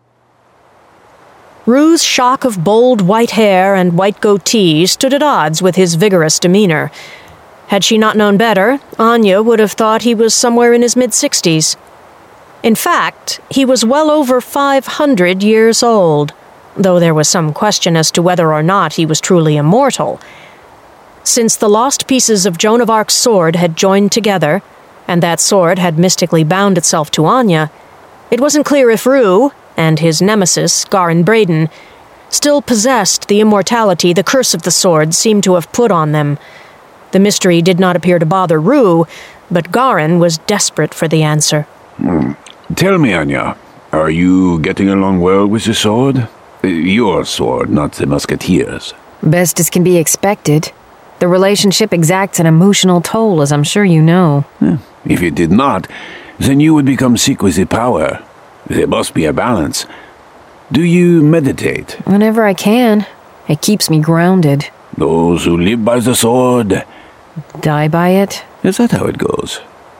Rue's shock of bold white hair and white goatee stood at odds with his vigorous demeanor. Had she not known better, Anya would have thought he was somewhere in his mid-60s. In fact, he was well over 500 years old, though there was some question as to whether or not he was truly immortal. Since the lost pieces of Joan of Arc's sword had joined together, and that sword had mystically bound itself to Anya, it wasn't clear if Rue, and his nemesis, Garin Braden, still possessed the immortality the curse of the sword seemed to have put on them. The mystery did not appear to bother Rue, but Garin was desperate for the answer. Tell me, Anya, are you getting along well with the sword? Your sword, not the musketeer's. Best as can be expected. The relationship exacts an emotional toll, as I'm sure you know. If it did not, then you would become sick with the power. There must be a balance. Do you meditate? Whenever I can. It keeps me grounded. Those who live by the sword die by it? Is that how it goes?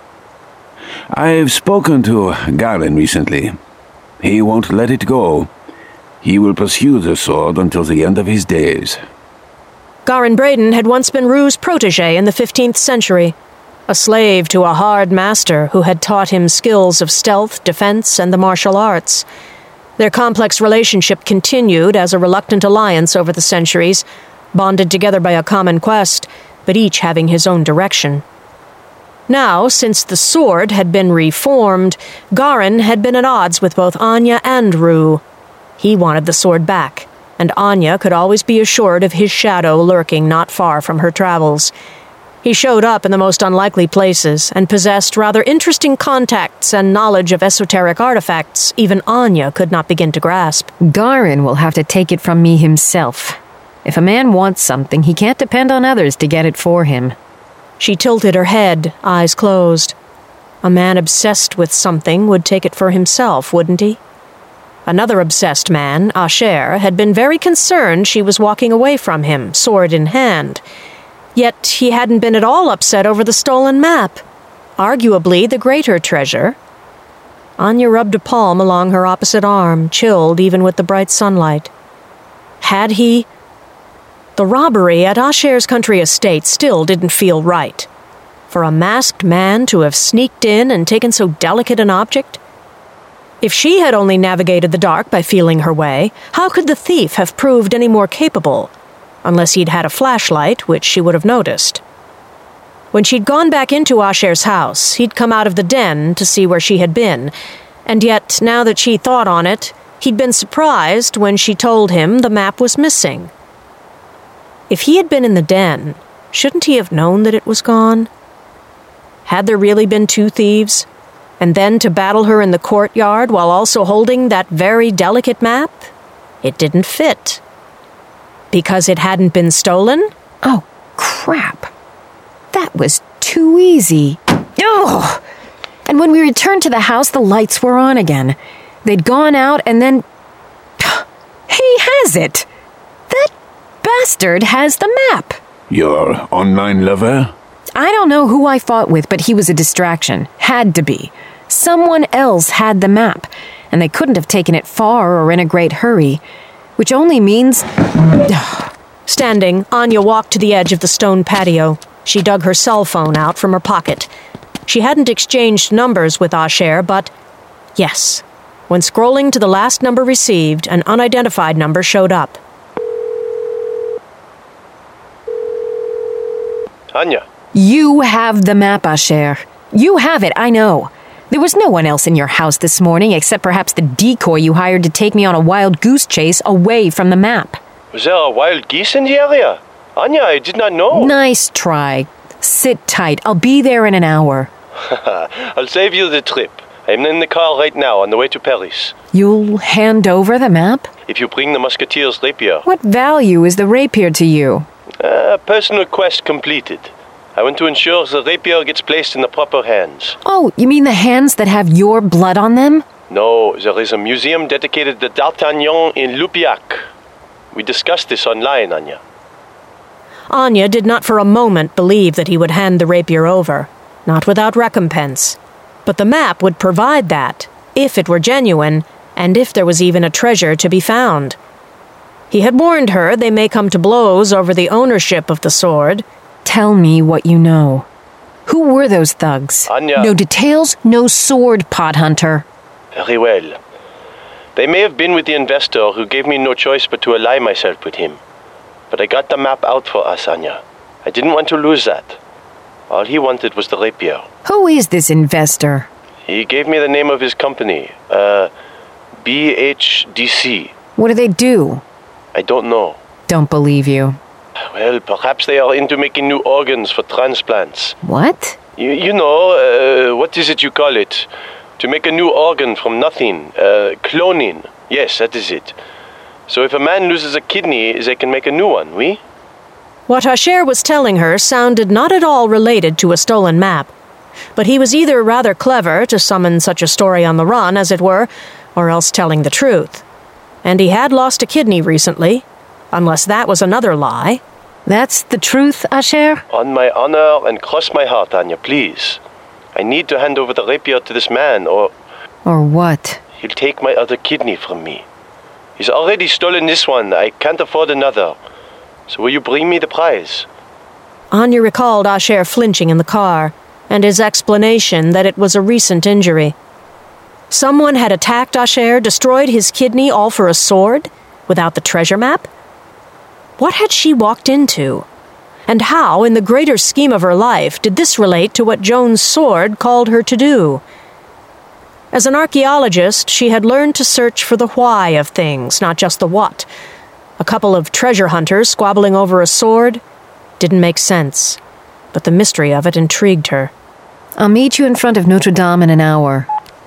I've spoken to Garin recently. He won't let it go. He will pursue the sword until the end of his days. Garin Braden had once been Rue's protégé in the 15th century, a slave to a hard master who had taught him skills of stealth, defense, and the martial arts. Their complex relationship continued as a reluctant alliance over the centuries, bonded together by a common quest, but each having his own direction. Now, since the sword had been reformed, Garin had been at odds with both Anya and Rue. He wanted the sword back, and Anya could always be assured of his shadow lurking not far from her travels. He showed up in the most unlikely places and possessed rather interesting contacts and knowledge of esoteric artifacts even Anya could not begin to grasp. Garin will have to take it from me himself. If a man wants something, he can't depend on others to get it for him. She tilted her head, eyes closed. A man obsessed with something would take it for himself, wouldn't he? Another obsessed man, Asher, had been very concerned she was walking away from him, sword in hand. Yet he hadn't been at all upset over the stolen map, arguably the greater treasure. Anya rubbed a palm along her opposite arm, chilled even with the bright sunlight. Had he? The robbery at Asher's country estate still didn't feel right. For a masked man to have sneaked in and taken so delicate an object? If she had only navigated the dark by feeling her way, how could the thief have proved any more capable? Unless he'd had a flashlight, which she would have noticed. When she'd gone back into Asher's house, he'd come out of the den to see where she had been, and yet, now that she thought on it, he'd been surprised when she told him the map was missing. If he had been in the den, shouldn't he have known that it was gone? Had there really been two thieves? And then to battle her in the courtyard while also holding that very delicate map? It didn't fit. Because it hadn't been stolen? Oh, crap. That was too easy. Ugh! And when we returned to the house, the lights were on again. They'd gone out and then... He has it! That bastard has the map! Your online lover? I don't know who I fought with, but he was a distraction. Had to be. Someone else had the map, and they couldn't have taken it far or in a great hurry. Which only means... Standing, Anya walked to the edge of the stone patio. She dug her cell phone out from her pocket. She hadn't exchanged numbers with Asher, but... Yes. When scrolling to the last number received, an unidentified number showed up. Anya. You have the map, Asher. You have it, I know. There was no one else in your house this morning except perhaps the decoy you hired to take me on a wild goose chase away from the map. Was there a wild geese in the area? Anya, I did not know. Nice try. Sit tight. I'll be there in an hour. I'll save you the trip. I'm in the car right now on the way to Paris. You'll hand over the map? If you bring the Musketeer's rapier. What value is the rapier to you? Personal quest completed. I want to ensure the rapier gets placed in the proper hands. Oh, you mean the hands that have your blood on them? No, there is a museum dedicated to D'Artagnan in Lupiac. We discussed this online, Anya. Anya did not for a moment believe that he would hand the rapier over, not without recompense. But the map would provide that, if it were genuine, and if there was even a treasure to be found. He had warned her they may come to blows over the ownership of the sword. Tell me what you know. Who were those thugs? Anya. No details, no sword, pot hunter. Very well. They may have been with the investor who gave me no choice but to ally myself with him. But I got the map out for us, Anya. I didn't want to lose that. All he wanted was the rapier. Who is this investor? He gave me the name of his company. BHDC. What do they do? I don't know. Don't believe you. Well, perhaps they are into making new organs for transplants. What? You know, what is it you call it? To make a new organ from nothing. Cloning. Yes, that is it. So if a man loses a kidney, they can make a new one, oui? What Asher was telling her sounded not at all related to a stolen map. But he was either rather clever to summon such a story on the run, as it were, or else telling the truth. And he had lost a kidney recently, unless that was another lie. That's the truth, Asher? On my honor and cross my heart, Anya, please. I need to hand over the rapier to this man, or... Or what? He'll take my other kidney from me. He's already stolen this one. I can't afford another. So will you bring me the prize? Anya recalled Asher flinching in the car, and his explanation that it was a recent injury. Someone had attacked Asher, destroyed his kidney, all for a sword, without the treasure map? What had she walked into? And how, in the greater scheme of her life, did this relate to what Joan's sword called her to do? As an archaeologist, she had learned to search for the why of things, not just the what. A couple of treasure hunters squabbling over a sword didn't make sense, but the mystery of it intrigued her. I'll meet you in front of Notre Dame in an hour.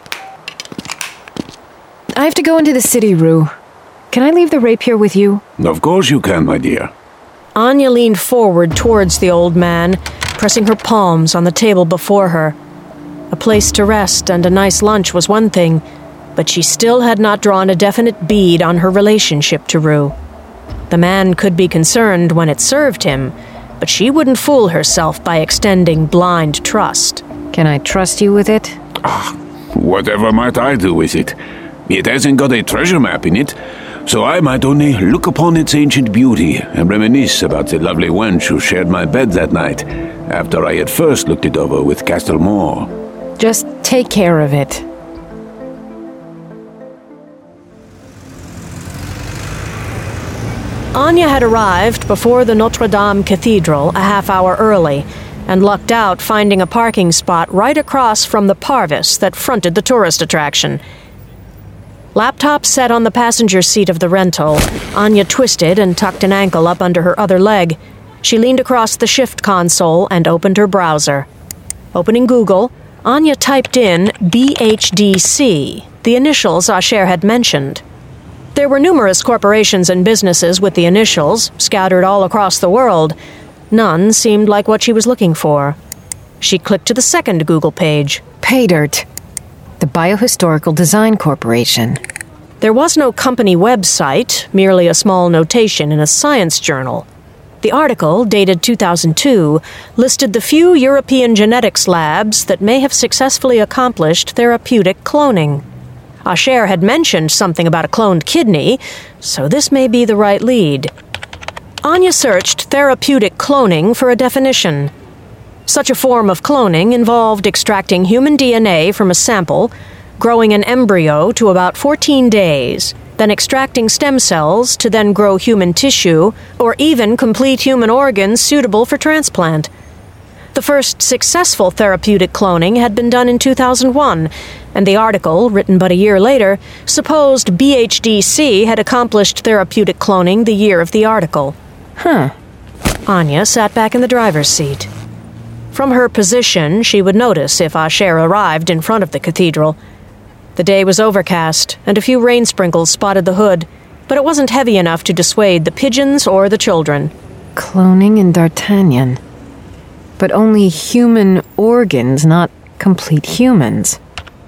I have to go into the city, Rue. Can I leave the rapier with you? Of course you can, my dear. Anya leaned forward towards the old man, pressing her palms on the table before her. A place to rest and a nice lunch was one thing, but she still had not drawn a definite bead on her relationship to Rue. The man could be concerned when it served him, but she wouldn't fool herself by extending blind trust. Can I trust you with it? Whatever might I do with it? It hasn't got a treasure map in it, so I might only look upon its ancient beauty and reminisce about the lovely wench who shared my bed that night, after I had first looked it over with Castlemore. Just take care of it. Anya had arrived before the Notre Dame Cathedral a half hour early and lucked out finding a parking spot right across from the parvis that fronted the tourist attraction. Laptop set on the passenger seat of the rental, Anya twisted and tucked an ankle up under her other leg. She leaned across the shift console and opened her browser. Opening Google, Anya typed in BHDC, the initials Asher had mentioned. There were numerous corporations and businesses with the initials, scattered all across the world. None seemed like what she was looking for. She clicked to the second Google page. PayDirt, the Biohistorical Design Corporation. There was no company website, merely a small notation in a science journal. The article, dated 2002, listed the few European genetics labs that may have successfully accomplished therapeutic cloning. Asher had mentioned something about a cloned kidney, so this may be the right lead. Anya searched therapeutic cloning for a definition. Such a form of cloning involved extracting human DNA from a sample, growing an embryo to about 14 days, then extracting stem cells to then grow human tissue, or even complete human organs suitable for transplant. The first successful therapeutic cloning had been done in 2001, and the article, written but a year later, supposed BHDC had accomplished therapeutic cloning the year of the article. Anya sat back in the driver's seat. From her position, she would notice if Asher arrived in front of the cathedral. The day was overcast, and a few rain sprinkles spotted the hood, but it wasn't heavy enough to dissuade the pigeons or the children. Cloning in D'Artagnan. But only human organs, not complete humans.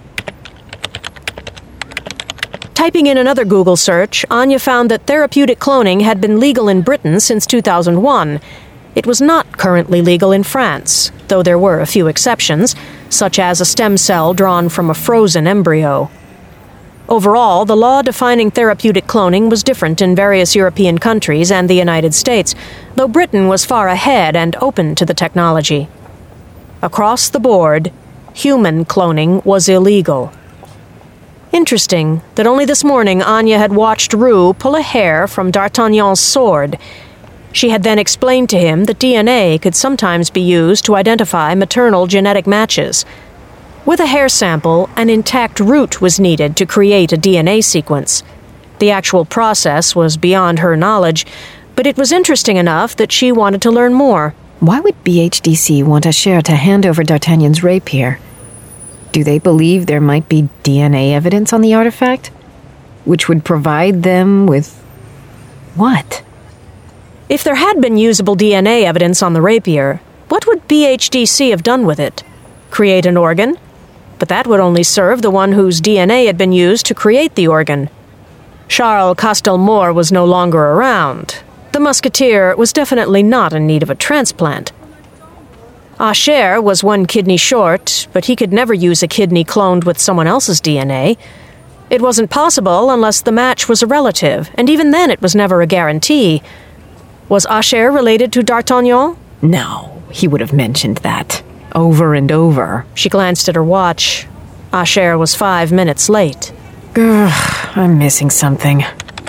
Typing in another Google search, Anya found that therapeutic cloning had been legal in Britain since 2001. It was not currently legal in France, though there were a few exceptions, such as a stem cell drawn from a frozen embryo. Overall, the law defining therapeutic cloning was different in various European countries and the United States, though Britain was far ahead and open to the technology. Across the board, human cloning was illegal. Interesting that only this morning Anya had watched Roux pull a hair from D'Artagnan's sword. She had then explained to him that DNA could sometimes be used to identify maternal genetic matches. With a hair sample, an intact root was needed to create a DNA sequence. The actual process was beyond her knowledge, but it was interesting enough that she wanted to learn more. Why would BHDC want Asher to hand over D'Artagnan's rapier? Do they believe there might be DNA evidence on the artifact? Which would provide them with... what? If there had been usable DNA evidence on the rapier, what would BHDC have done with it? Create an organ? But that would only serve the one whose DNA had been used to create the organ. Charles Castelmore was no longer around. The musketeer was definitely not in need of a transplant. Asher was one kidney short, but he could never use a kidney cloned with someone else's DNA. It wasn't possible unless the match was a relative, and even then it was never a guarantee. Was Asher related to D'Artagnan? No, he would have mentioned that. Over and over. She glanced at her watch. Asher was 5 minutes late. Ugh, I'm missing something.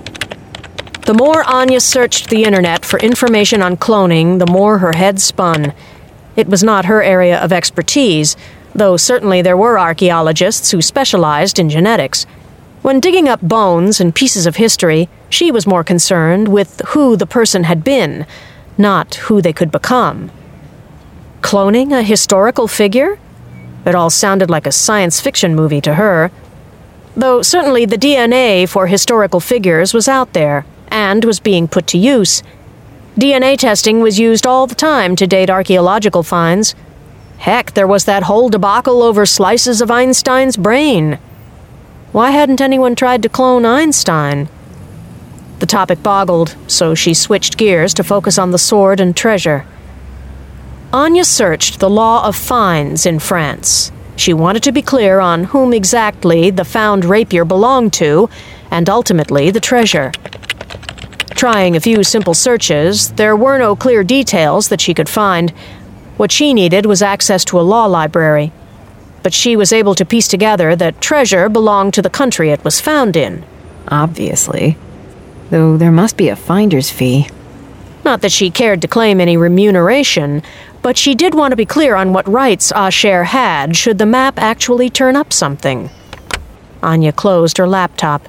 The more Anya searched the internet for information on cloning, the more her head spun. It was not her area of expertise, though certainly there were archaeologists who specialized in genetics. When digging up bones and pieces of history, she was more concerned with who the person had been, not who they could become. Cloning a historical figure? It all sounded like a science fiction movie to her. Though certainly the DNA for historical figures was out there, and was being put to use. DNA testing was used all the time to date archaeological finds. Heck, there was that whole debacle over slices of Einstein's brain. Why hadn't anyone tried to clone Einstein? The topic boggled, so she switched gears to focus on the sword and treasure. Anya searched the law of finds in France. She wanted to be clear on whom exactly the found rapier belonged to, and ultimately the treasure. Trying a few simple searches, there were no clear details that she could find. What she needed was access to a law library. But she was able to piece together that treasure belonged to the country it was found in. Obviously. though there must be a finder's fee. Not that she cared to claim any remuneration, but she did want to be clear on what rights Asher had should the map actually turn up something. Anya closed her laptop.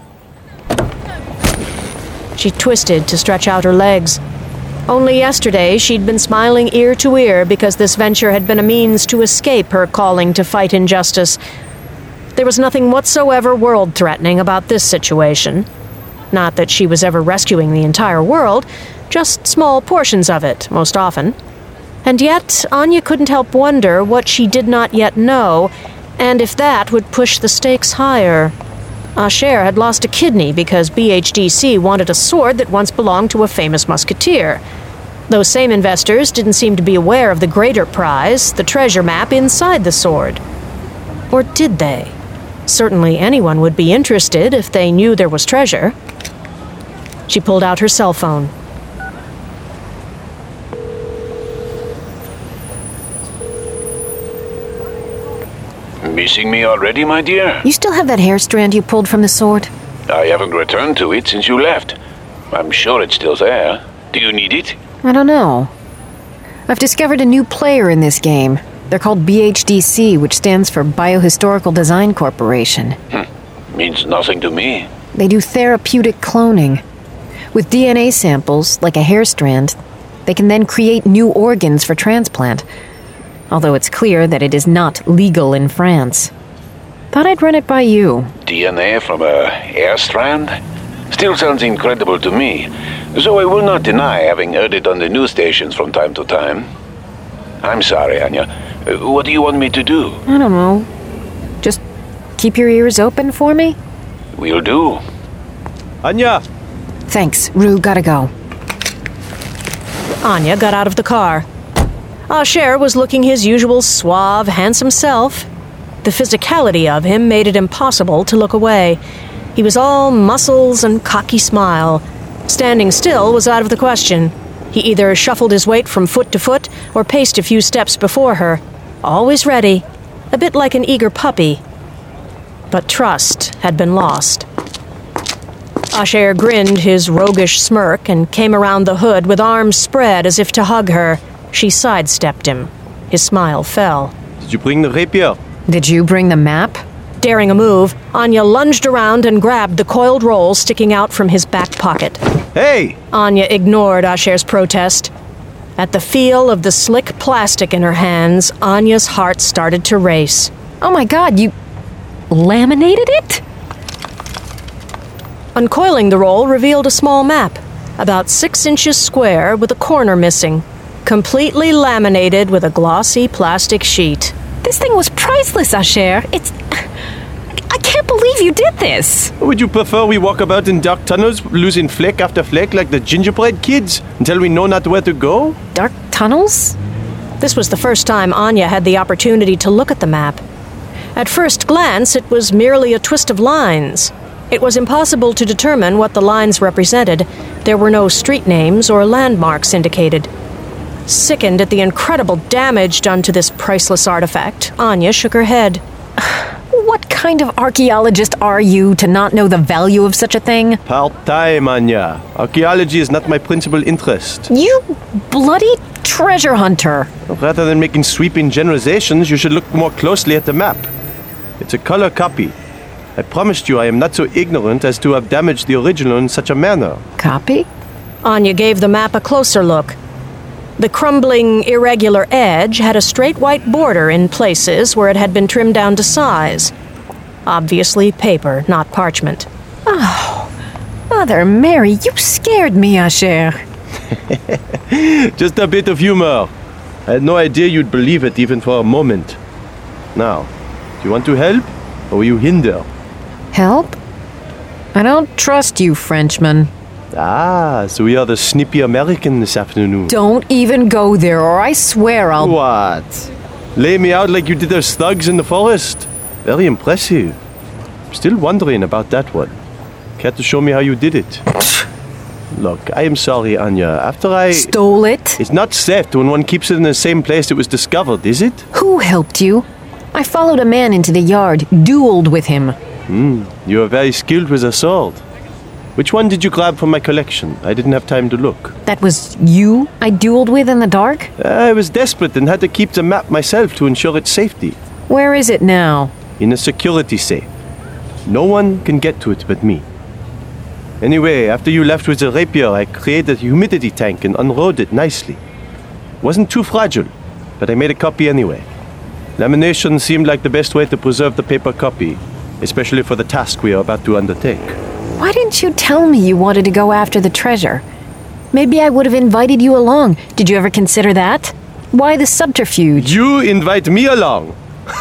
She twisted to stretch out her legs. Only yesterday she'd been smiling ear to ear because this venture had been a means to escape her calling to fight injustice. There was nothing whatsoever world-threatening about this situation. Not that she was ever rescuing the entire world, just small portions of it, most often. And yet, Anya couldn't help wonder what she did not yet know, and if that would push the stakes higher. Asher had lost a kidney because BHDC wanted a sword that once belonged to a famous musketeer. Those same investors didn't seem to be aware of the greater prize, the treasure map inside the sword. Or did they? Certainly anyone would be interested if they knew there was treasure. She pulled out her cell phone. Missing me already, my dear? You still have that hair strand you pulled from the sword? I haven't returned to it since you left. I'm sure it's still there. Do you need it? I don't know. I've discovered a new player in this game. They're called BHDC, which stands for Biohistorical Design Corporation. Means nothing to me. They do therapeutic cloning. With DNA samples, like a hair strand, they can then create new organs for transplant. Although it's clear that it is not legal in France. Thought I'd run it by you. DNA from a hair strand? Still sounds incredible to me, so I will not deny having heard it on the news stations from time to time. I'm sorry, Anya. What do you want me to do? I don't know. Just keep your ears open for me? Will do. Anya! Thanks, Rue, gotta go. Anya got out of the car. Asher was looking his usual suave, handsome self. The physicality of him made it impossible to look away. He was all muscles and cocky smile. Standing still was out of the question. He either shuffled his weight from foot to foot or paced a few steps before her, always ready, a bit like an eager puppy. But trust had been lost. Asher grinned his roguish smirk and came around the hood with arms spread as if to hug her. She sidestepped him. His smile fell. Did you bring the rapier? Did you bring the map? Daring a move, Anya lunged around and grabbed the coiled roll sticking out from his back pocket. Hey! Anya ignored Asher's protest. At the feel of the slick plastic in her hands, Anya's heart started to race. Oh my god, you laminated it? Uncoiling the roll revealed a small map, about 6 inches square with a corner missing, completely laminated with a glossy plastic sheet. This thing was priceless, Asher. I can't believe you did this. Would you prefer we walk about in dark tunnels, losing flake after flake like the gingerbread kids, until we know not where to go? Dark tunnels? This was the first time Anya had the opportunity to look at the map. At first glance, it was merely a twist of lines. It was impossible to determine what the lines represented. There were no street names or landmarks indicated. Sickened at the incredible damage done to this priceless artifact, Anya shook her head. What kind of archaeologist are you to not know the value of such a thing? Part-time, Anya. Archaeology is not my principal interest. You bloody treasure hunter. Rather than making sweeping generalizations, you should look more closely at the map. It's a color copy. I promised you I am not so ignorant as to have damaged the original in such a manner. Copy? Anya gave the map a closer look. The crumbling, irregular edge had a straight white border in places where it had been trimmed down to size. Obviously paper, not parchment. Oh, Mother Mary, you scared me, Asher. Just a bit of humor. I had no idea you'd believe it even for a moment. Now, do you want to help, or will you hinder? Help? I don't trust you, Frenchman. Ah, so we are the snippy American this afternoon. Don't even go there, or I swear I'll... What? Lay me out like you did those thugs in the forest? Very impressive. Still wondering about that one. Care to show me how you did it? Look, I am sorry, Anya. After I... Stole it? It's not theft when one keeps it in the same place it was discovered, is it? Who helped you? I followed a man into the yard, dueled with him. You are very skilled with a sword. Which one did you grab from my collection? I didn't have time to look. That was you I dueled with in the dark? I was desperate and had to keep the map myself to ensure its safety. Where is it now? In a security safe. No one can get to it but me. Anyway, after you left with the rapier, I created a humidity tank and unrolled it nicely. Wasn't too fragile, but I made a copy anyway. Lamination seemed like the best way to preserve the paper copy, especially for the task we are about to undertake. Why didn't you tell me you wanted to go after the treasure? Maybe I would have invited you along. Did you ever consider that? Why the subterfuge? You invite me along?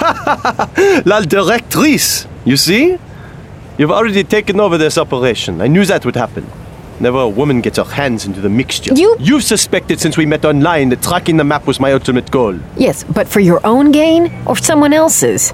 La directrice, you see? You've already taken over this operation. I knew that would happen. Never a woman gets her hands into the mixture. You've suspected since we met online that tracking the map was my ultimate goal. Yes, but for your own gain or someone else's?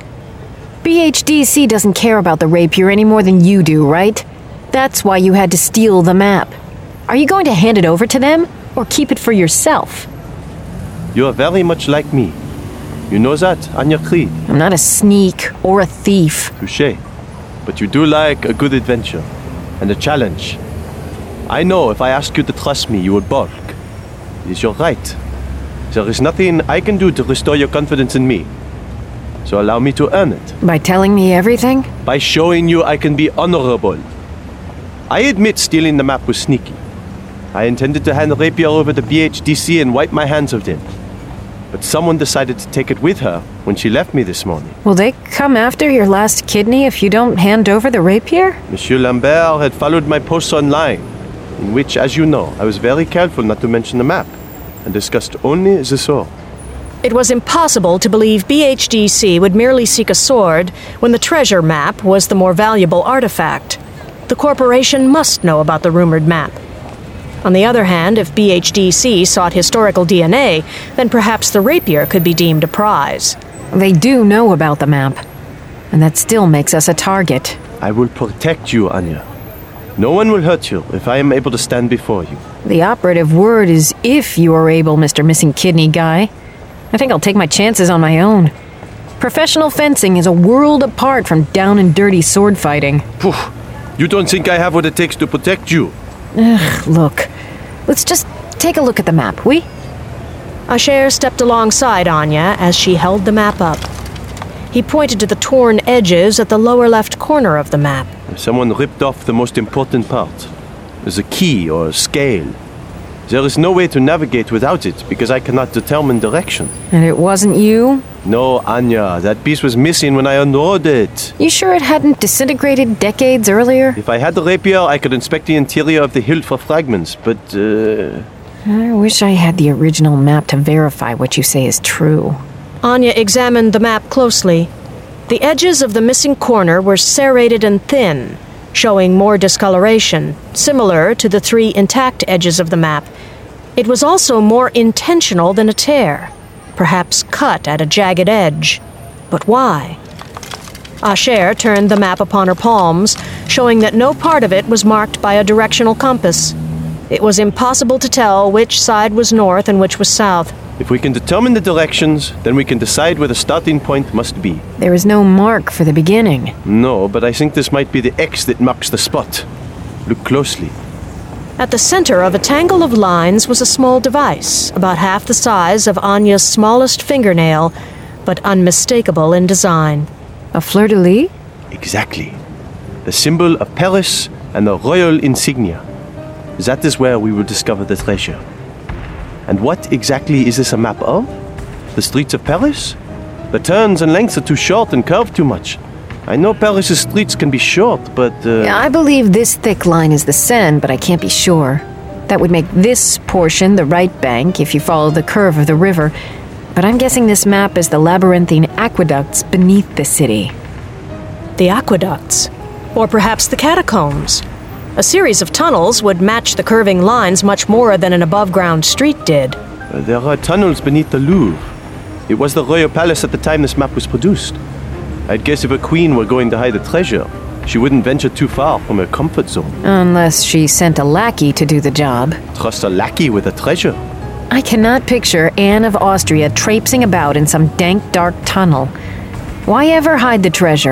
BHDC doesn't care about the rapier any more than you do, right? That's why you had to steal the map. Are you going to hand it over to them or keep it for yourself? You are very much like me. You know that, Anya Creed. I'm not a sneak or a thief. Touché. But you do like a good adventure and a challenge. I know if I ask you to trust me, you would balk. It is your right. There is nothing I can do to restore your confidence in me. So allow me to earn it. By telling me everything? By showing you I can be honorable. I admit stealing the map was sneaky. I intended to hand the rapier over to BHDC and wipe my hands of it. But someone decided to take it with her when she left me this morning. Will they come after your last kidney if you don't hand over the rapier? Monsieur Lambert had followed my posts online, in which, as you know, I was very careful not to mention the map, and discussed only the sword. It was impossible to believe BHDC would merely seek a sword when the treasure map was the more valuable artifact. The corporation must know about the rumored map. On the other hand, if BHDC sought historical DNA, then perhaps the rapier could be deemed a prize. They do know about the map, and that still makes us a target. I will protect you, Anya. No one will hurt you if I am able to stand before you. The operative word is if you are able, Mr. Missing Kidney Guy. I think I'll take my chances on my own. Professional fencing is a world apart from down and dirty sword fighting. Poof. You don't think I have what it takes to protect you? Ugh, look. Let's just take a look at the map, we? Asher stepped alongside Anya as she held the map up. He pointed to the torn edges at the lower left corner of the map. Someone ripped off the most important part. There's a key or a scale. There is no way to navigate without it because I cannot determine direction. And it wasn't you? No, Anya, that piece was missing when I unrolled it. You sure it hadn't disintegrated decades earlier? If I had the rapier, I could inspect the interior of the hilt for fragments, but, I wish I had the original map to verify what you say is true. Anya examined the map closely. The edges of the missing corner were serrated and thin, showing more discoloration, similar to the 3 intact edges of the map. It was also more intentional than a tear, perhaps cut at a jagged edge. But why? Asher turned the map upon her palms, showing that no part of it was marked by a directional compass. It was impossible to tell which side was north and which was south. If we can determine the directions, then we can decide where the starting point must be. There is no mark for the beginning. No, but I think this might be the X that marks the spot. Look closely. At the center of a tangle of lines was a small device, about half the size of Anya's smallest fingernail, but unmistakable in design. A fleur-de-lis? Exactly. The symbol of Paris and the royal insignia. That is where we will discover the treasure. And what exactly is this a map of? The streets of Paris? The turns and lengths are too short and curved too much. I know Paris' streets can be short, but... Yeah, I believe this thick line is the Seine, but I can't be sure. That would make this portion the right bank if you follow the curve of the river. But I'm guessing this map is the labyrinthine aqueducts beneath the city. The aqueducts? Or perhaps the catacombs? A series of tunnels would match the curving lines much more than an above-ground street did. There are tunnels beneath the Louvre. It was the royal palace at the time this map was produced. I'd guess if a queen were going to hide a treasure, she wouldn't venture too far from her comfort zone. Unless she sent a lackey to do the job. Trust a lackey with a treasure. I cannot picture Anne of Austria traipsing about in some dank, dark tunnel. Why ever hide the treasure?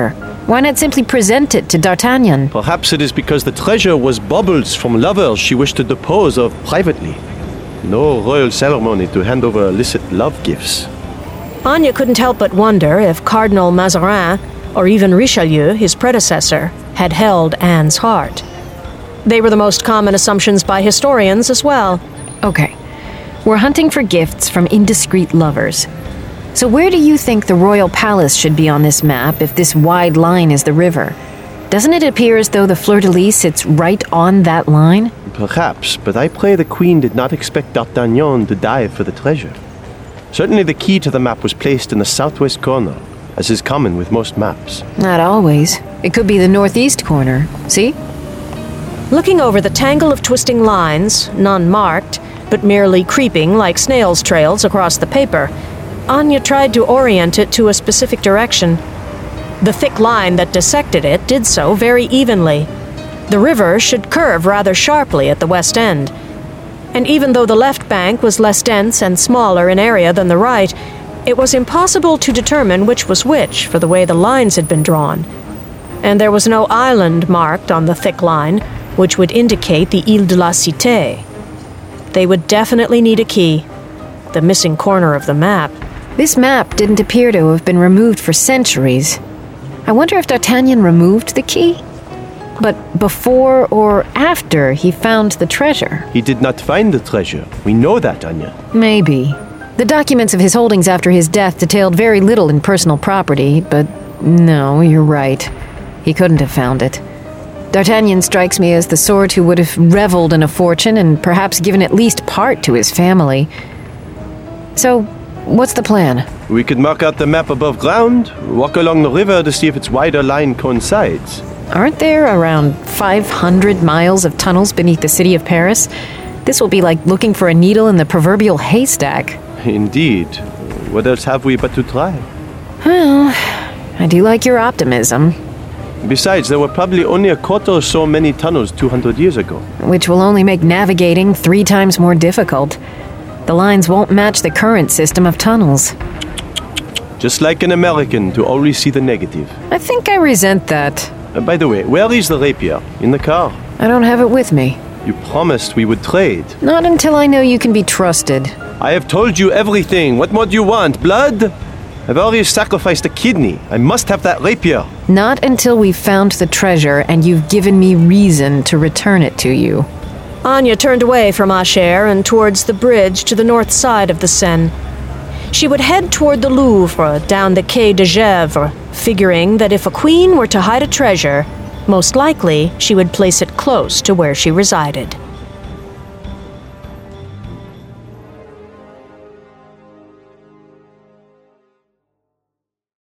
Why not simply present it to D'Artagnan? Perhaps it is because the treasure was baubles from lovers she wished to dispose of privately. No royal ceremony to hand over illicit love gifts. Anya couldn't help but wonder if Cardinal Mazarin, or even Richelieu, his predecessor, had held Anne's heart. They were the most common assumptions by historians as well. Okay, we're hunting for gifts from indiscreet lovers. So where do you think the royal palace should be on this map if this wide line is the river? Doesn't it appear as though the fleur-de-lis sits right on that line? Perhaps, but I pray the Queen did not expect D'Artagnan to dive for the treasure. Certainly the key to the map was placed in the southwest corner, as is common with most maps. Not always. It could be the northeast corner. See? Looking over the tangle of twisting lines, none marked, but merely creeping like snail's trails across the paper, Anya tried to orient it to a specific direction. The thick line that dissected it did so very evenly. The river should curve rather sharply at the west end. And even though the left bank was less dense and smaller in area than the right, it was impossible to determine which was which for the way the lines had been drawn. And there was no island marked on the thick line, which would indicate the Ile de la Cité. They would definitely need a key, the missing corner of the map. This map didn't appear to have been removed for centuries. I wonder if D'Artagnan removed the key? But before or after he found the treasure? He did not find the treasure. We know that, Anya. Maybe. The documents of his holdings after his death detailed very little in personal property, but no, you're right. He couldn't have found it. D'Artagnan strikes me as the sort who would have reveled in a fortune and perhaps given at least part to his family. So, what's the plan? We could mark out the map above ground, walk along the river to see if its wider line coincides. Aren't there around 500 miles of tunnels beneath the city of Paris? This will be like looking for a needle in the proverbial haystack. Indeed. What else have we but to try? Well, I do like your optimism. Besides, there were probably only a quarter or so many tunnels 200 years ago. Which will only make navigating 3 times more difficult. The lines won't match the current system of tunnels. Just like an American to always see the negative. I think I resent that. By the way, where is the rapier? In the car? I don't have it with me. You promised we would trade. Not until I know you can be trusted. I have told you everything. What more do you want? Blood? I've already sacrificed a kidney. I must have that rapier. Not until we've found the treasure and you've given me reason to return it to you. Anya turned away from Acher and towards the bridge to the north side of the Seine. She would head toward the Louvre, down the Quai de Gèvres, figuring that if a queen were to hide a treasure, most likely she would place it close to where she resided.